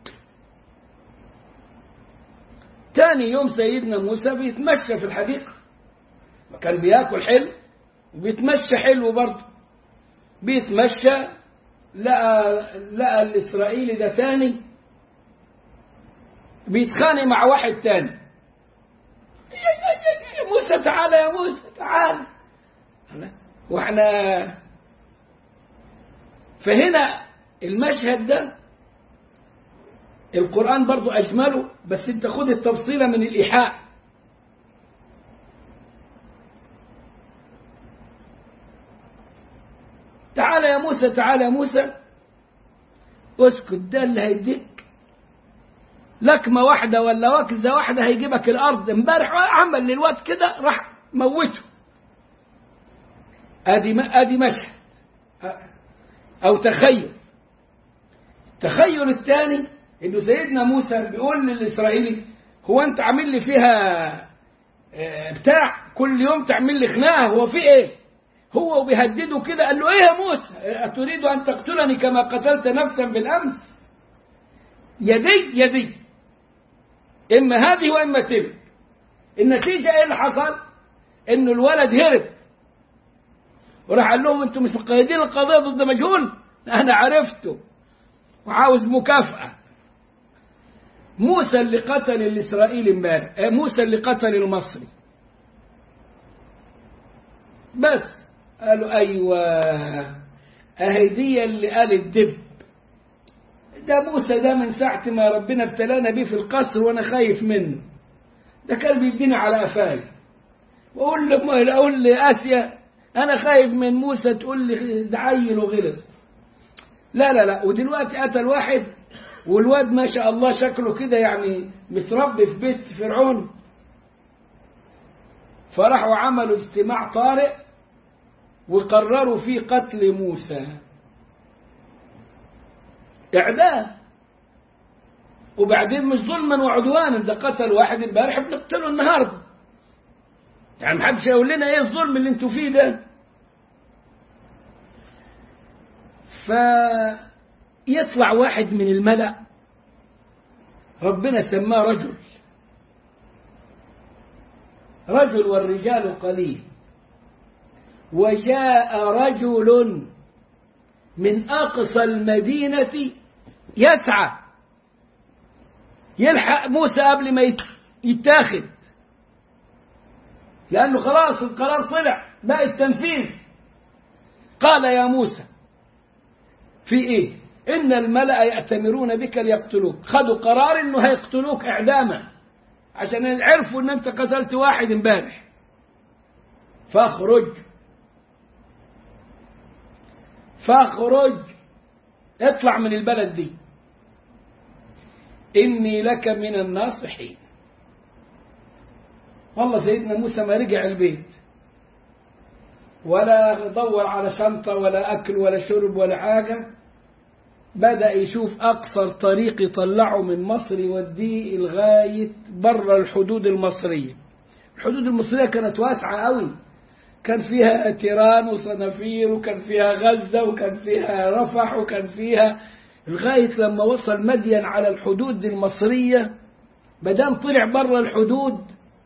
تاني يوم سيدنا موسى بيتمشى في الحديقة، كان بياكل حلو وبيتمشى حلو برضه. بيتمشى لقى لقى الإسرائيلي ده تاني بيتخانق مع واحد تاني. يا موسى تعالى يا موسى تعالى. واحنا فهنا المشهد ده القرآن برضو أجمله، بس انت خد التفصيلة من الإيحاء. تعالى يا موسى تعالى يا موسى. اسكت، ده اللي هيديك لكمة واحدة ولا وكزة واحدة هيجيبك الأرض. امبارح عمل للواد كده راح موته. ادي ادي مشهد او تخيل. التخيل الثاني انه سيدنا موسى بيقول للاسرائيلي هو انت عامل لي فيها بتاع كل يوم تعمل لي خناقه، هو في ايه؟ هو بيهدده كده، قال له ايه يا موسى اتريد ان تقتلني كما قتلت نفسا بالامس؟ يدي يدي، اما هذه واما تلك. النتيجه ايه اللي حصل؟ انه الولد هرب وراح قال لهم انتم مش مقيدين القضيه ضد مجهول، انا عرفته وعاوز مكافاه. موسى اللي قتل الاسرائيلي امبارح، موسى اللي قتل المصري. بس قالوا ايوه اهي دي اللي قال الدب ده. موسى ده من ساعه ما ربنا ابتلانا بيه في القصر وانا خايف منه، ده كان بيديني على قفاي واقول له اقول لآسيا انا خايف من موسى، تقول لي ده عيل وغلط. لا لا لا. ودلوقتي قتل واحد والواد ما شاء الله شكله كده يعني متربي في بيت فرعون. فراحوا عملوا اجتماع طارئ وقرروا فيه قتل موسى إعدام. وبعدين مش ظلما وعدوانا، ده قتل واحد امبارح بنقتله النهارده. يعني محدش يقول لنا ايه الظلم اللي انتوا فيه ده. فيطلع واحد من الملأ ربنا سماه رجل رجل والرجال قليل، وجاء رجل من أقصى المدينة يسعى يلحق موسى قبل ما يتاخد، لأنه خلاص القرار طلع بقى التنفيذ. قال يا موسى في إيه؟ إن الملأ يأتمرون بك ليقتلوك. خدوا قرار إنه هيقتلوك إعداما عشان عرفوا إن أنت قتلت واحد امبارح. فاخرج فاخرج اطلع من البلد دي، إني لك من الناصحين. والله سيدنا موسى ما رجع البيت ولا دور على شنطة ولا أكل ولا شرب ولا حاجة، بدأ يشوف أقصر طريق يطلعه من مصر يوديه لغاية برا الحدود المصرية. الحدود المصرية كانت واسعة قوي، كان فيها تيران وصنافير وكان فيها غزة وكان فيها رفح وكان فيها، لغاية لما وصل مدين على الحدود المصرية. بدام طلع برا الحدود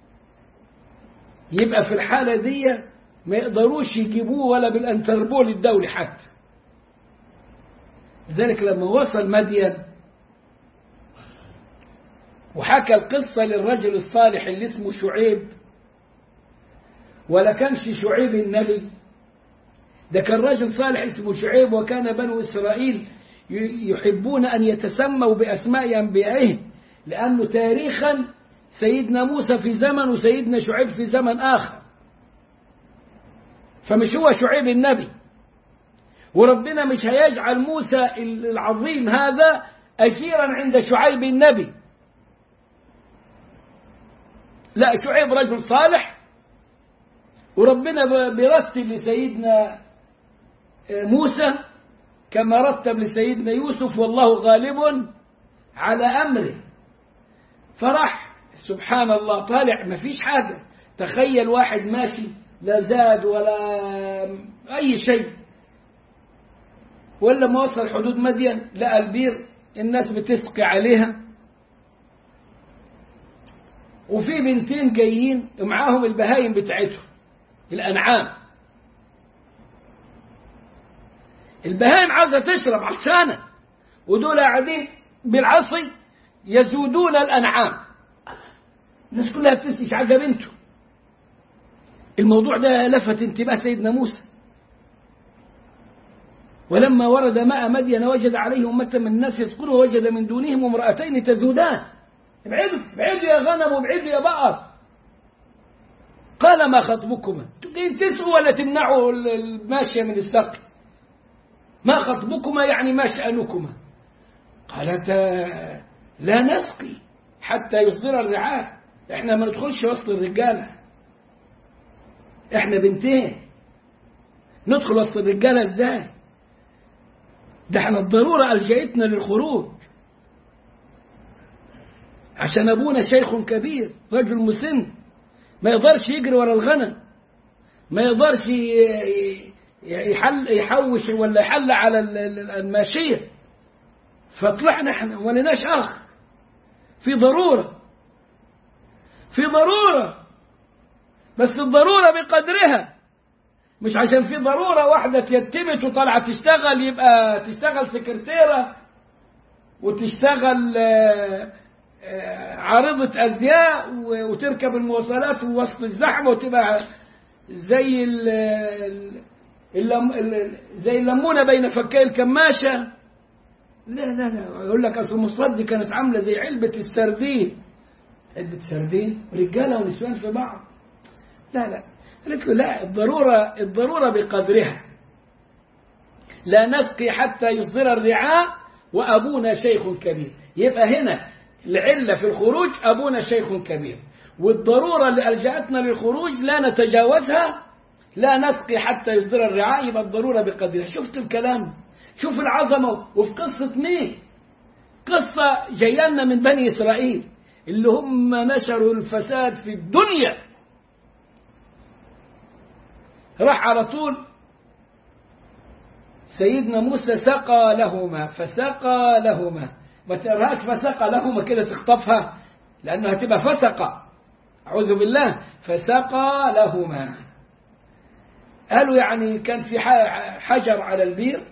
يبقى في الحالة دي ما يقدروش يجيبوه ولا بالانتربول الدولي حتى. لذلك لما وصل مدين وحكى القصة للرجل الصالح اللي اسمه شعيب، ولا كانش شعيب النبي، ده كان رجل صالح اسمه شعيب. وكان بنو إسرائيل يحبون أن يتسموا بأسماء أنبيائهم، لأنه تاريخا سيدنا موسى في زمن وسيدنا شعيب في زمن آخر، فمش هو شعيب النبي. وربنا مش هيجعل موسى العظيم هذا أجيرا عند شعيب النبي، لا، شعيب رجل صالح وربنا بيرتب لسيدنا موسى كما رتب لسيدنا يوسف، والله غالب على أمره. فرح سبحان الله طالع ما فيش حاجة. تخيل واحد ماشي لا زاد ولا أي شيء، ولا ما وصل حدود مدين لقى البير الناس بتسقي عليها، وفي بنتين جايين معاهم البهايم بتاعتهم الأنعام. البهايم عاوزة تشرب عطشانة، ودول قاعدين بالعصي يزودون الأنعام. الناس كلها بتسقي حاجة بنته. الموضوع ده لفت انتباه سيدنا موسى. ولما ورد ماء مدين وجد عليه أمة من الناس يسقون ووجد من دونهم امرأتين تذودان. ابعدوا ابعدوا يا غنم وابعدوا يا بقر. قال ما خطبكما؟ تجين تسقوا ولا تمنعوا الماشية من السقي؟ ما خطبكما يعني ما شأنكما؟ قالتا لا نسقي حتى يصدر الرعاء، احنا ما ندخلش وسط الرجالة، احنا بنتين. ندخل وسط الرجالة ازاي؟ ده احنا الضرورة ألجأتنا للخروج، عشان أبونا شيخ كبير رجل مسن ما يقدرش يجري ورا الغنم، ما يقدرش يحل يحوش ولا يحل على الماشية. فطلعنا احنا ولناش أخ، في ضرورة، في ضرورة، بس الضرورة بقدرها، مش عشان في ضرورة واحدة تيتمت وطلعت تشتغل يبقى تشتغل سكرتيرة وتشتغل عارضة أزياء وتركب المواصلات وسط الزحمة وتبقى زي ال زي الليمونة بين فكي الكماشة. لا لا لا، يقول لك أصل المصطاد كانت عاملة زي علبة السردين، علبة سردين رجالة ونسوان في بعض. لا لا، قالت له لا، الضرورة الضرورة بقدرها، لا نسقي حتى يصدر الرعاء وأبونا شيخ كبير. يبقى هنا العلة في الخروج أبونا شيخ كبير، والضرورة اللي ألجأتنا للخروج لا نتجاوزها، لا نسقي حتى يصدر الرعاء، يبقى الضرورة بقدرها. شفت الكلام؟ شوف العظمة. وفي قصة مين؟ قصة جايانا من بني إسرائيل اللي هم نشروا الفساد في الدنيا. راح على طول سيدنا موسى سقى لهما، فسقى لهما، ما تقراش فسقى لهما كده تخطفها لأنها هتبقى فسقة، أعوذ بالله. فسقى لهما، قالوا يعني كان في حجر على البير،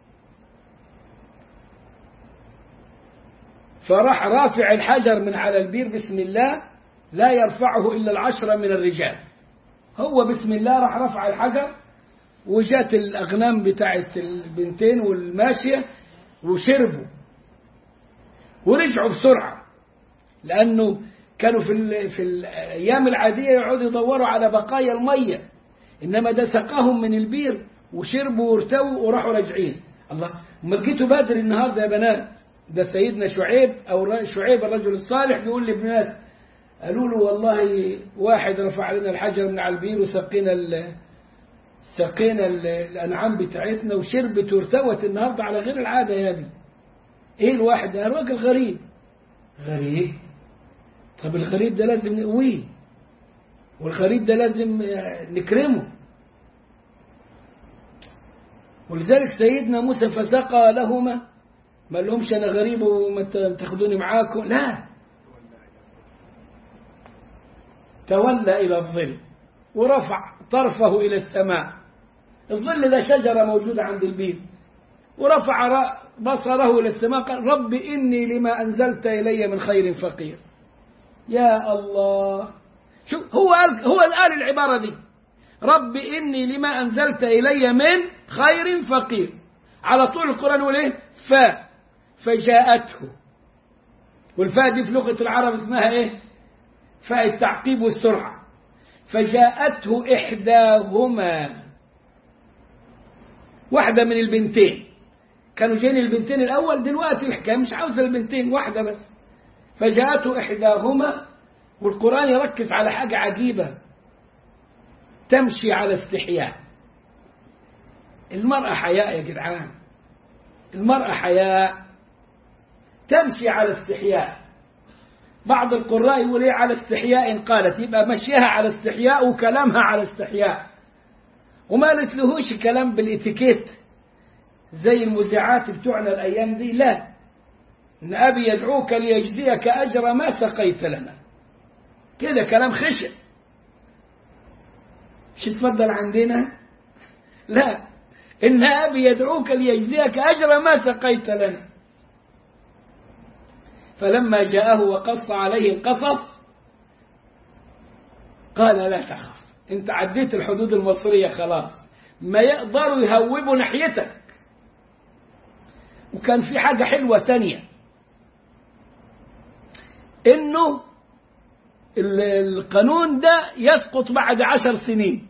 فراح رافع الحجر من على البير بسم الله، لا يرفعه إلا العشرة من الرجال. هو بسم الله راح رفع الحجر، وجات الأغنام بتاعت البنتين والماشية وشربوا ورجعوا بسرعة، لأنه كانوا في, ال... في الأيام العادية يقعدوا يدوروا على بقايا المية، إنما ده سقاهم من البير وشربوا وارتووا وراحوا راجعين. الله، ما لقيتوا بدر النهارده يا بنات؟ ده سيدنا شعيب أو شعيب الرجل الصالح بيقول لابنات، قالوا له والله واحد رفع لنا الحجر من على البير وسقينا ال... سقينا ال... الأنعام بتاعتنا وشربت وارتوت النهارده على غير العادة يا ابني. ايه الواحد ده؟ راجل غريب. غريب؟ طب الغريب ده لازم نقويه، والغريب ده لازم نكرمه. ولذلك سيدنا موسى فسقى لهما، ما لهمش انا غريب وما تاخدوني معاكم، لا، تولى إلى الظل ورفع طرفه إلى السماء. الظل ده شجرة موجودة عند البيت، ورفع بصره إلى السماء قال رب إني لما أنزلت إلي من خير فقير. يا الله، شو هو قال، هو قال العبارة دي، رب إني لما أنزلت إلي من خير فقير. على طول القرآن يقول إيه؟ فاء، فجاءته، والفاء دي في لغة العرب اسمها إيه؟ فاء التعقيب والسرعة. فجاءته إحداهما، واحدة من البنتين، كانوا جايين البنتين الأول، دلوقتي الحكاية مش عاوزة البنتين، واحدة بس. فجاءته إحداهما، والقرآن يركز على حاجة عجيبة، تمشي على استحياء. المرأة حياء يا جدعان، المرأة حياء، تمشي على استحياء. بعض القراء يقول ايه على استحياء قالت، يبقى مشيها على استحياء وكلامها على استحياء، وما قالت لهوش كلام بالاتيكيت زي المذيعات بتوعنا الايام دي. لا، ان ابي يدعوك ليجزيك اجر ما سقيت لنا، كده كلام خشن. مش تفضل عندنا؟ لا، ان ابي يدعوك ليجزيك اجر ما سقيت لنا. فلما جاءه وقص عليه القصص قال لا تخف، انت عديت الحدود المصرية خلاص، ما يقدروا يهوبوا ناحيتك. وكان في حاجة حلوة تانية، انه القانون ده يسقط بعد عشر سنين.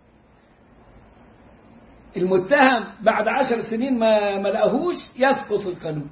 المتهم بعد عشر سنين ما ملأهوش يسقط القانون.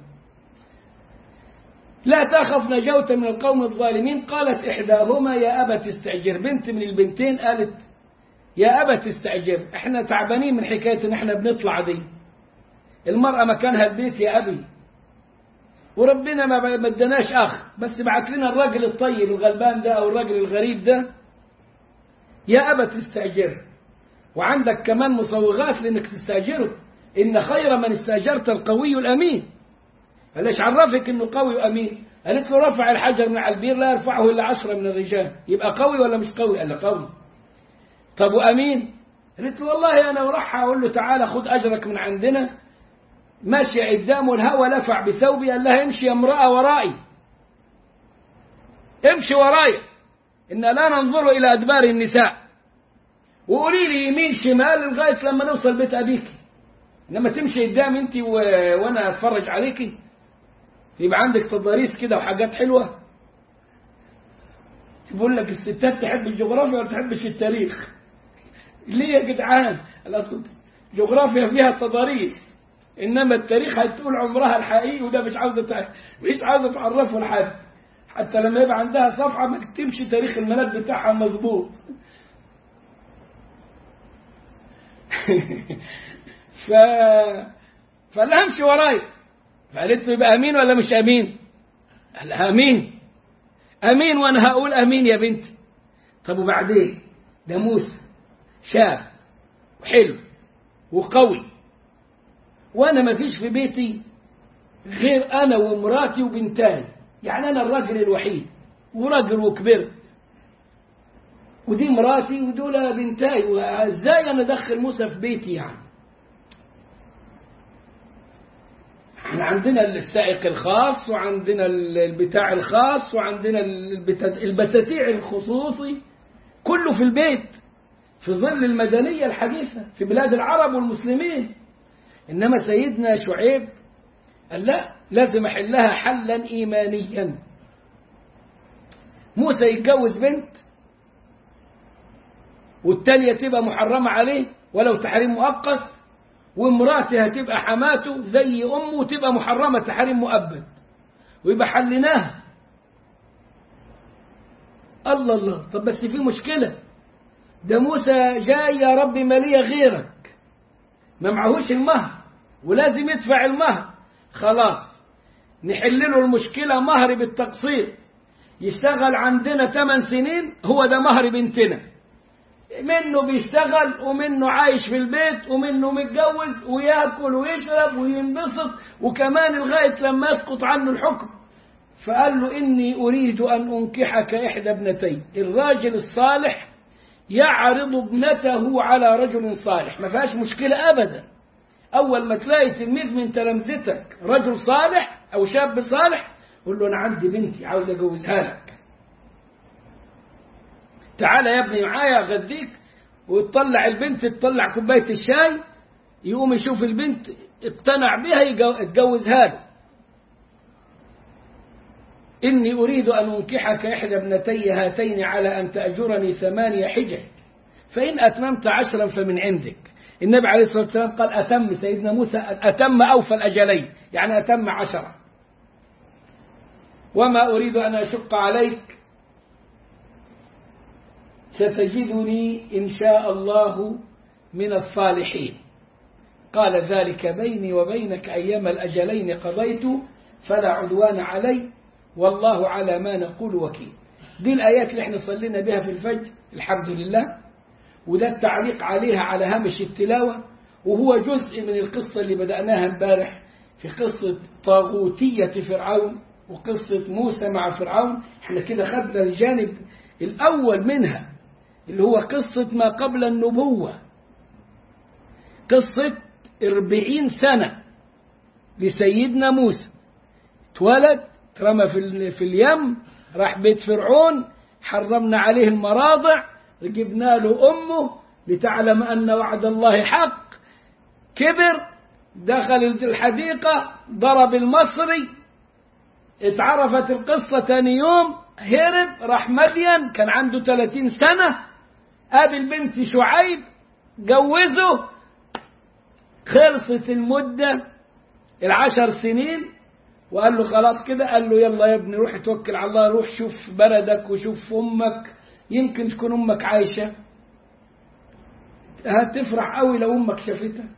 لا تخف نجوت من القوم الظالمين. قالت إحداهما يا أبت استأجر، بنت من البنتين قالت يا أبا تستأجر، احنا تعبانين من حكاية ان احنا بنطلع دي، المرأة مكانها البيت يا أبي، وربنا ما بدناش أخ، بس بعت لنا الراجل الطيب الغلبان ده أو الراجل الغريب ده، يا أبا تستأجر. وعندك كمان مصوغات لأنك تستأجره، إن خير من استأجرت القوي الأمين. ليش عرفك إنه قوي وأمين؟ قالت له رفع الحجر من على البير لا يرفعه إلا عشرة من الرجال، يبقى قوي ولا مش قوي؟ قال له قوي. طب وأمين؟ قالت له والله أنا وراح أقول له تعالى خد أجرك من عندنا، ماشي قدامه الهوى لفع بثوبي، قال لها امشي يا امرأة ورائي، امشي وراي، إن لا ننظر إلى أدبار النساء، وقولي لي يمين شمال لغاية لما نوصل بيت أبيك، إنما تمشي قدام أنت و... وأنا أتفرج عليكي، يبقى عندك تضاريس كده وحاجات حلوة. بقول لك الستات تحب الجغرافيا ولا تحبش التاريخ؟ ليه يا جدعان؟ الأصل جغرافيا فيها تضاريس، إنما التاريخ هتقول عمرها الحقيقي، وده مش عاوزة تع... مش عاوزة تعرفه لحد، حتى لما يبقى عندها صفحة ما تكتبش تاريخ الميلاد بتاعها مظبوط. ف فقال لها امشي وراي، فقالت له يبقى امين ولا مش امين؟ قال لها امين. امين وانا هقول امين يا بنتي. طب وبعدين؟ ده موسى شاب وحلو وقوي، وانا ما فيش في بيتي غير انا ومراتي وبنتاي، يعني انا الراجل الوحيد وراجل وكبرت، ودي مراتي ودول بنتاي، وازاي انا ادخل موسى في بيتي؟ يعني احنا عندنا السائق الخاص وعندنا البتاع الخاص وعندنا البتاتيع الخصوصي، كله في البيت في ظل المدنية الحديثة في بلاد العرب والمسلمين. إنما سيدنا شعيب قال لا، لازم أحلها حلا إيمانيا. موسى يتجوز بنت والتانية تبقى محرمة عليه ولو تحريم مؤقت، وامراته هتبقى حماته زي أمه وتبقى محرمة تحريم مؤبد، ويبقى حلناها. الله الله. طب بس في مشكلة، ده موسى جاي يا ربي مالية غيرك، ما معهوش المهر ولازم يدفع المهر. خلاص نحل له المشكلة مهر بالتقسيط، يشتغل عندنا ثمان سنين، هو ده مهر بنتنا، منه بيشتغل ومنه عايش في البيت ومنه متجوز ويأكل ويشرب وينبسط، وكمان لغاية لما يسقط عنه الحكم. فقال له إني أريد أن أنكحك إحدى ابنتي. الراجل الصالح يعرض ابنته على رجل صالح، ما فيهاش مشكلة أبدا. أول ما تلاقي تلميذ من تلامذتك رجل صالح أو شاب صالح، قل له أنا عندي بنتي عاوز أجوزها لك، تعالى يا ابني معايا أغديك. وتطلع البنت، تطلع كوباية الشاي، يقوم يشوف البنت اقتنع بها يتجوزها له. إني أريد أن أنكحك إحدى ابنتي هاتين على أن تأجرني ثمانية حجج فإن أتممت عشرا فمن عندك. النبي عليه الصلاة والسلام قال أتم، سيدنا موسى أتم أوفى الأجلين، يعني أتم عشرة. وما أريد أن أشق عليك، ستجدني إن شاء الله من الصالحين. قال ذلك بيني وبينك أيام الأجلين قضيت فلا عدوان علي والله على ما نقول وكيل. دي الآيات اللي احنا صلينا بها في الفجر الحمد لله، وده التعليق عليها على هامش التلاوة، وهو جزء من القصة اللي بدأناها امبارح في قصة طاغوتية فرعون وقصة موسى مع فرعون. احنا كده خدنا الجانب الأول منها اللي هو قصة ما قبل النبوة، قصة أربعين سنة لسيدنا موسى، اتولد ترمى في, في اليم، راح بيت فرعون، حرمنا عليه المراضع، جبنا له أمه لتعلم أن وعد الله حق، كبر، دخل الحديقة، ضرب المصري، اتعرفت القصة تاني يوم، هرب راح مدين، كان عنده ثلاثين سنة، قابل بنت شعيب، جوزه، خلصت المدة العشر سنين، وقال له خلاص كده، قال له يلا يا ابني روح توكل على الله، روح شوف بلدك وشوف أمك، يمكن تكون أمك عايشة. هتفرح قوي لو أمك شافتك.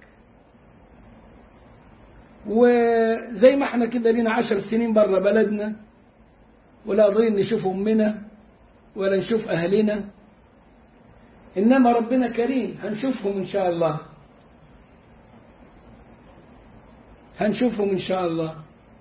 وزي ما احنا كده لينا عشر سنين برا بلدنا ولا قادرين نشوف أمنا ولا نشوف أهلنا، إنما ربنا كريم هنشوفهم إن شاء الله، هنشوفهم إن شاء الله.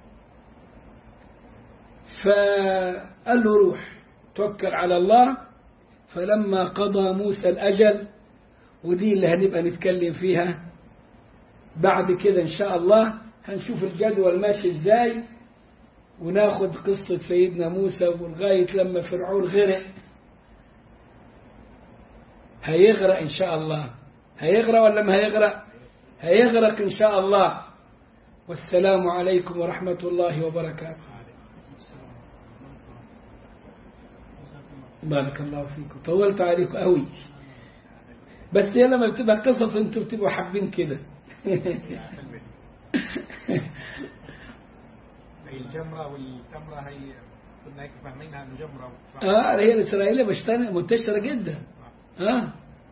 فقال له روح توكل على الله. فلما قضى موسى الأجل، ودي اللي هنبقى نتكلم فيها بعد كده إن شاء الله، هنشوف الجدول ماشي إزاي، وناخد قصة سيدنا موسى ولغاية لما فرعون غرق. هيغرق إن شاء الله، هيغرق ولا ما هيغرق؟ هيغرق إن شاء الله. والسلام عليكم ورحمة الله وبركاته. بارك الله فيكم، طولت عليكم قوي، بس هي لما بتبقى قصص انتوا بتبقوا حابين كده. الجمرة والتمرة هي كنا هيك فاهمينها انه جمرة. اه هي الإسرائيلية منتشرة جدا. اه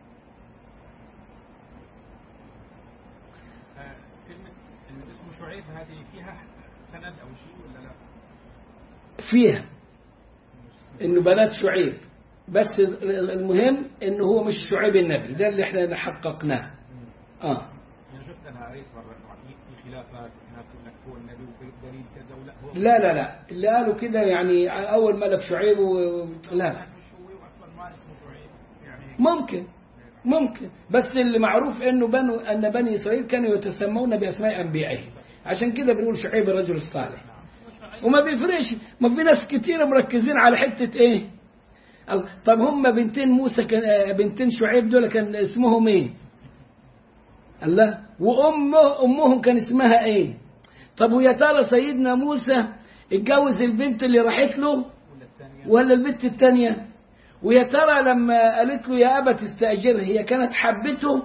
كلمة إنه اسمه شعيب هذه فيها سند أو شيء ولا لا؟ فيها إنه بنات شعيب، بس المهم إنه هو مش شعيب النبي، ده اللي إحنا حققناه. آه أنا شفت أنا قريت مرة في خلافات، ناس يقول لك هو النبي ودليل كذا ولا هو. لا لا لا اللي قالوا كده يعني أول ملك شعيب و... لا مش هو أصلا ما اسمه شعيب يعني. ممكن ممكن بس اللي معروف إنه بنو أن بني إسرائيل كانوا يتسمون بأسماء أنبيائهم، عشان كده بنقول شعيب الرجل الصالح. وما بيفرقش، ما في ناس كتير مركزين على حتة إيه. طب هم بنتين موسى كان بنتين شعيب دول كان اسمهم إيه؟ الله. وأمه أمهم كان اسمها إيه؟ طب ويا ترى سيدنا موسى اتجوز البنت اللي راحت له ولا البنت التانية؟ ويا ترى لما قالت له يا أبا تستأجره هي كانت حبته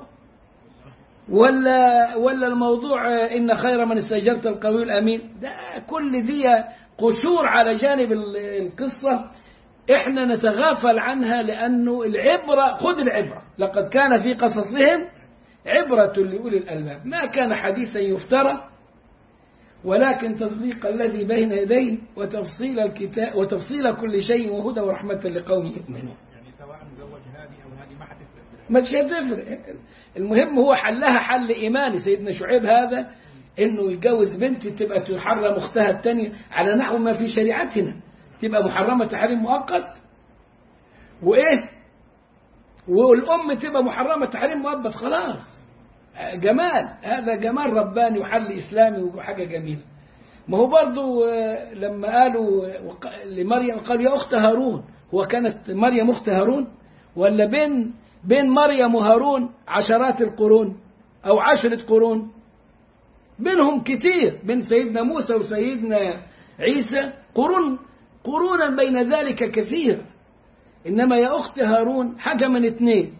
ولا ولا الموضوع إن خير من استأجرت القوي الأمين؟ ده كل دي قشور على جانب القصة إحنا نتغافل عنها، لأنه العبرة خذ العبرة، لقد كان في قصصهم عبرة لأولي الألباب، ما كان حديثا يفترى ولكن تصديق الذي بين يديه وتفصيل الكتاب وتفصيل كل شيء وهدى ورحمة لقوم يؤمنون. يعني سواء زوج هذه أو هذه ما حتفرق، ما تفرق. المهم هو حلها حل إيماني. سيدنا شعيب هذا إنه يتجوز بنت تبقى تحرم أختها الثانية على نحو ما في شريعتنا، تبقى محرمة تحريم مؤقت، وإيه والأم تبقى محرمة تحريم مؤبد. خلاص جمال، هذا جمال رباني وحل إسلامي وحاجة جميلة. ما هو برضو لما قالوا لمريم قالوا يا أخت هارون، هو كانت مريم أخت هارون ولا بين بين مريم وهارون عشرات القرون أو عشرة قرون؟ بينهم كتير، بين سيدنا موسى وسيدنا عيسى قرون قرونا بين ذلك كثير. إنما يا أخت هارون حاجة من اثنين،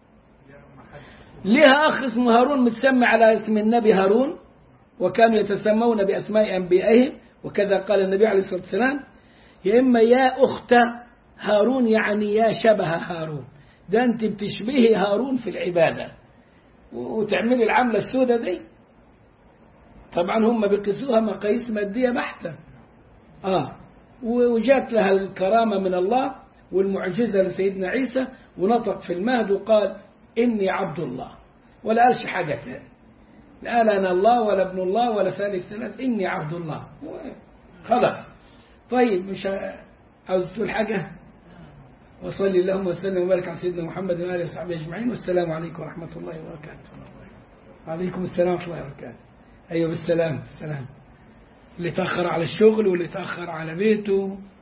لها أخ اسمه هارون متسمى على اسم النبي هارون وكانوا يتسمون بأسماء أنبيائهم، وكذا قال النبي عليه الصلاة والسلام، يا إما يا أخت هارون يعني يا شبه هارون، ده أنت بتشبهي هارون في العبادة وتعملي العملة السوداء دي. طبعا هم بيقيسوها مقاييس مادية بحتة. آه وجات لها الكرامة من الله والمعجزة لسيدنا عيسى، ونطق في المهد وقال إني عبد الله، ولا قالش حاجة ثانية، لا قال أنا الله ولا ابن الله ولا ثالث ثلاث، إني عبد الله خلاص. طيب مش عاوز تقول حاجة؟ وصلي اللهم وسلم وبارك على سيدنا محمد وآله وصحبه أجمعين، والسلام عليكم ورحمة الله وبركاته. وعليكم السلام ورحمة الله وبركاته. أيوة بالسلام السلام. اللي تأخر على الشغل واللي تأخر على بيته